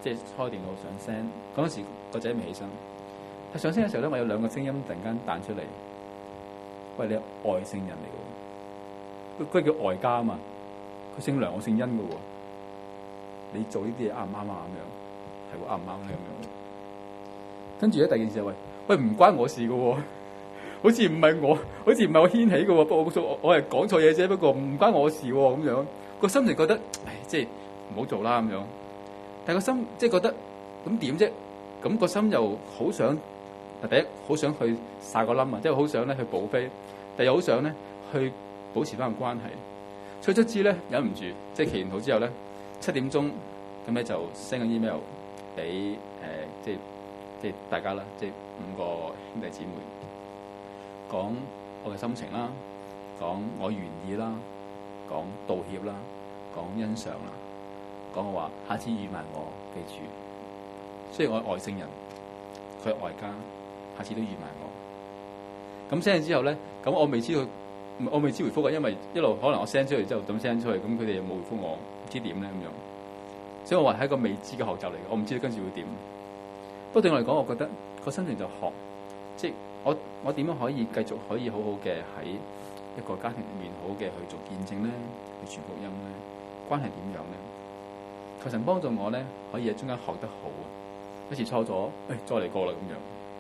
即係開電腦上聲。嗰陣時個仔未起身，喺上聲嘅時候咧，我有兩個聲音突然間彈出嚟，喂，你係外姓人嚟嘅，嗰個叫外家啊嘛，佢姓梁，我姓殷嘅喎，你做呢啲嘢啱唔啱啊？咁樣係喎，啱唔啱咧？咁樣。跟住咧，第二件事就喂喂唔關我事嘅喎，好似唔係我，好似唔係我掀起嘅喎，不過我我係講錯嘢啫，不過唔關我事喎，咁樣個心就覺得，唉，即係唔好做啦咁樣。但係個心即係覺得咁點啫？咁個心又好想，第一好想去殺個冧啊，即係好想咧去補飛，第二好想咧去保持翻個關係。所以卒之咧忍唔住，即係祈完禱之後咧，七點鐘咁咧就 send 個 email 俾誒即係。即係大家啦，即係五個兄弟姊妹講我嘅心情啦，講我願意啦，講道歉啦，講欣賞啦，講我話下次預埋我，記住。雖然我係外姓人，佢係外家，下次都預埋我。咁 send 完之後咧，咁我未知道，我未知回覆嘅，因為一路可能我 send 出去之後咁 send 出去，咁佢哋又冇回覆我，唔知點咧咁樣。所以我話係一個未知嘅學習嚟嘅，我唔知道跟住會點。不過對我嚟講，我覺得個心情就學，即係我我點樣可以繼續可以好好嘅喺一個家庭裏面好嘅去做見證咧，去傳福音咧，關係點樣咧？求神幫助我咧，可以喺中間學得好，一次錯咗，誒、哎、再嚟過啦咁樣。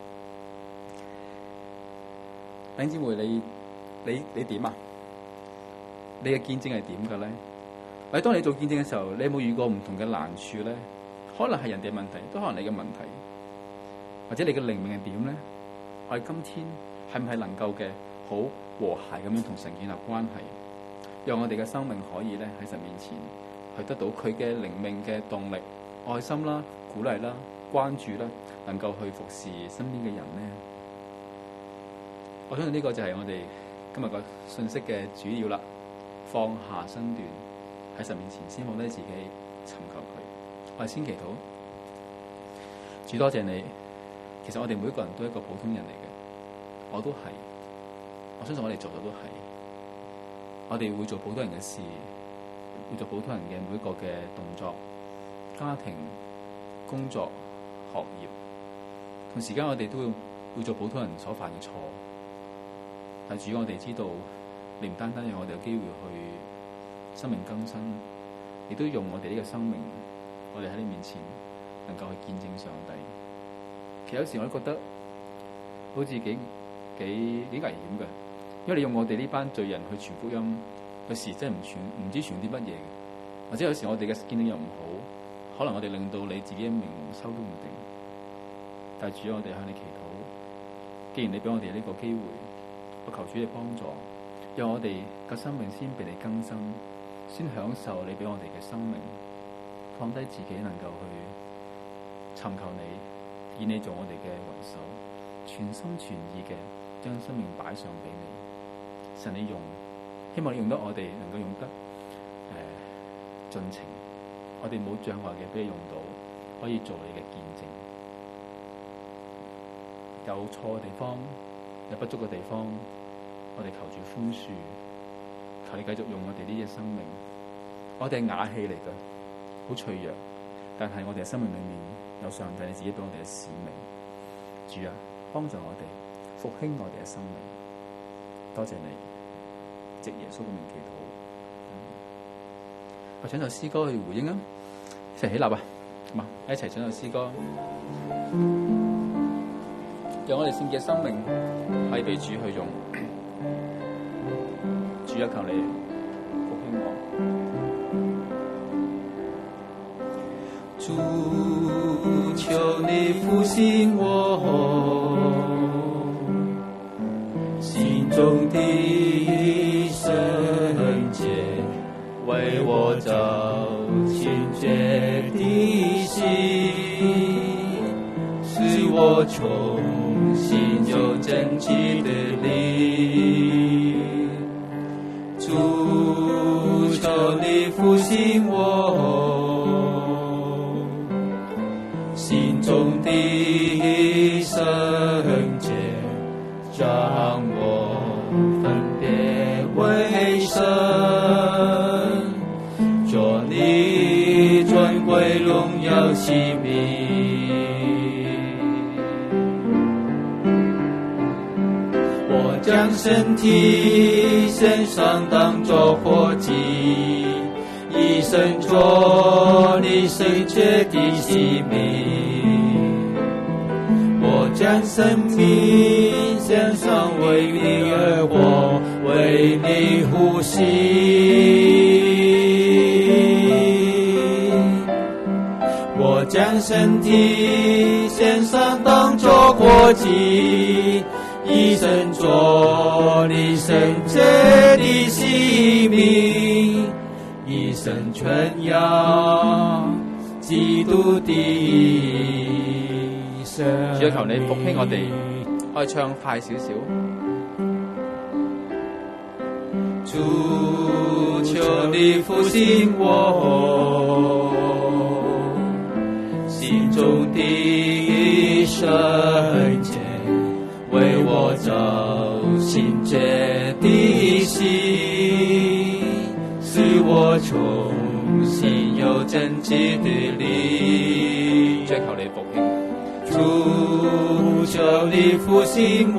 弟兄姊妹，你你你點啊？你嘅見證係點嘅咧？或者當你做見證嘅時候，你有冇遇過唔同嘅難處咧？可能係人哋問題，都可能你嘅問題。或者你嘅靈命係點咧？我哋今天係唔係能夠嘅好和諧咁樣同神建立關係，讓我哋嘅生命可以咧喺神面前去得到佢嘅靈命嘅動力、愛心啦、鼓勵啦、關注啦，能夠去服侍身邊嘅人咧？我相信呢個就係我哋今日個信息嘅主要啦。放下身段喺神面前，先放低自己，尋求佢。我哋先祈禱，主多謝你。其實我哋每一個人都係一個普通人嚟嘅，我都係，我相信我哋做到都係，我哋會做普通人嘅事，會做普通人嘅每一個嘅動作，家庭、工作、學業，同時間我哋都會會做普通人所犯嘅錯。但主，我哋知道你唔單單讓我哋有機會去生命更新，亦都用我哋呢個生命，我哋喺你面前能夠去見證上帝。其實有時我都覺得好似幾幾幾危險嘅，因為你用我哋呢班罪人去傳福音，有時真係唔傳唔知傳啲乜嘢嘅，或者有時我哋嘅見證又唔好，可能我哋令到你自己嘅名收都唔定。但係主，我哋向你祈禱，既然你俾我哋呢個機會，我求主你幫助，讓我哋個生命先被你更新，先享受你俾我哋嘅生命，放低自己能夠去尋求你。以你做我哋嘅為首，全心全意嘅將生命擺上俾你。神你用，希望你用得我哋能夠用得誒盡、呃、情，我哋冇障礙嘅俾你用到，可以做你嘅見證。有錯嘅地方，有不足嘅地方，我哋求住寬恕，求你繼續用我哋呢隻生命。我哋係瓦器嚟嘅，好脆弱，但係我哋嘅生命裏面。有上帝你自己俾我哋嘅使命，主啊，幫助我哋復興我哋嘅生命，多謝你，藉耶穌嘅名祈禱。我請首詩歌去回應啊，一齊起立啊，咁啊，一齊唱首詩歌，讓我哋聖潔嘅生命可以被主去用。主啊，求你復興我。主，求你復興我心中的聖潔，為我造清潔的心，使我重新有正直的靈。主，求你復興我心中的聖潔，將我分別為聖，作你尊貴榮耀性命。我将身体献上当作活祭，以圣作你圣洁的性命。我将生命献上，为你而活，为你呼吸。我将身体献上，当作活祭，以圣作你圣洁的性命，以圣传扬基督的生命。 主啊，求你復興我哋，可以唱快少少。 主，求你復興我心中的聖潔，為我造聖潔的心，使我重新有正直的靈。 主啊，求你復興。 主，求你復興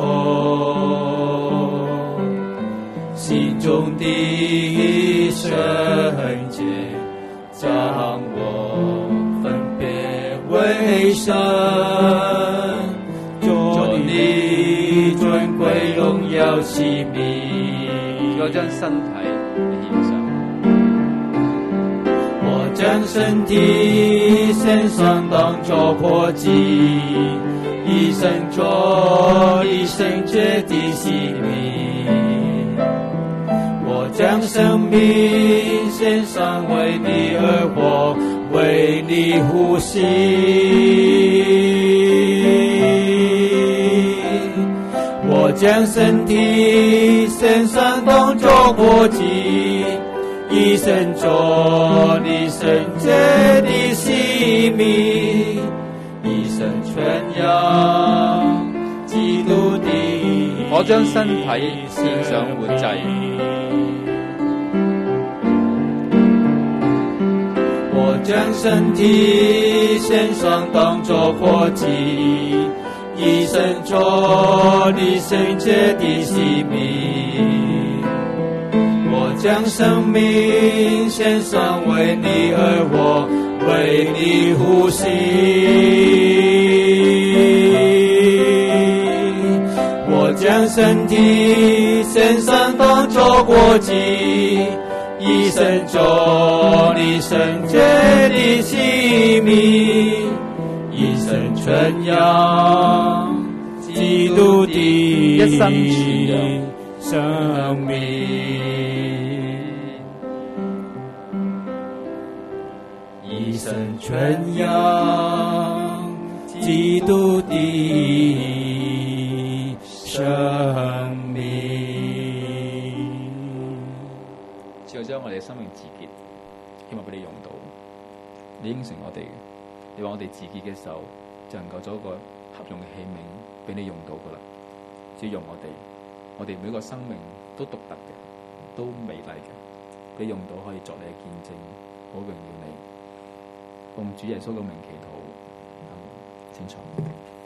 我心中的聖潔，將我分別為聖，做你尊貴榮耀器皿。 我將身體獻上， 我將身體獻上，當作活祭，以聖作你聖潔的性命。我將生命獻上，為你而活，為你呼吸。我將身體獻上，當作活祭，以聖作你聖潔的性命，以聖傳揚基督的。 我將身體獻上活祭。 我將身體獻上，當作活祭，以聖作你聖潔的性命。我將生命獻上，為你而活，為你呼吸。我將身體獻上，當作活祭，以聖作你聖潔的性命，以聖傳揚基督的生命，以聖傳揚基督的生命。 要將我哋嘅生命自潔，希望俾你用到。你應承我哋，你話我哋自潔嘅時候，就能夠做一個合用嘅器皿，俾你用到噶啦。只要用我哋，我哋每個生命都獨特嘅，都美麗嘅，俾用到可以作你嘅見證，好榮耀你。奉主耶穌嘅名祈禱，請坐。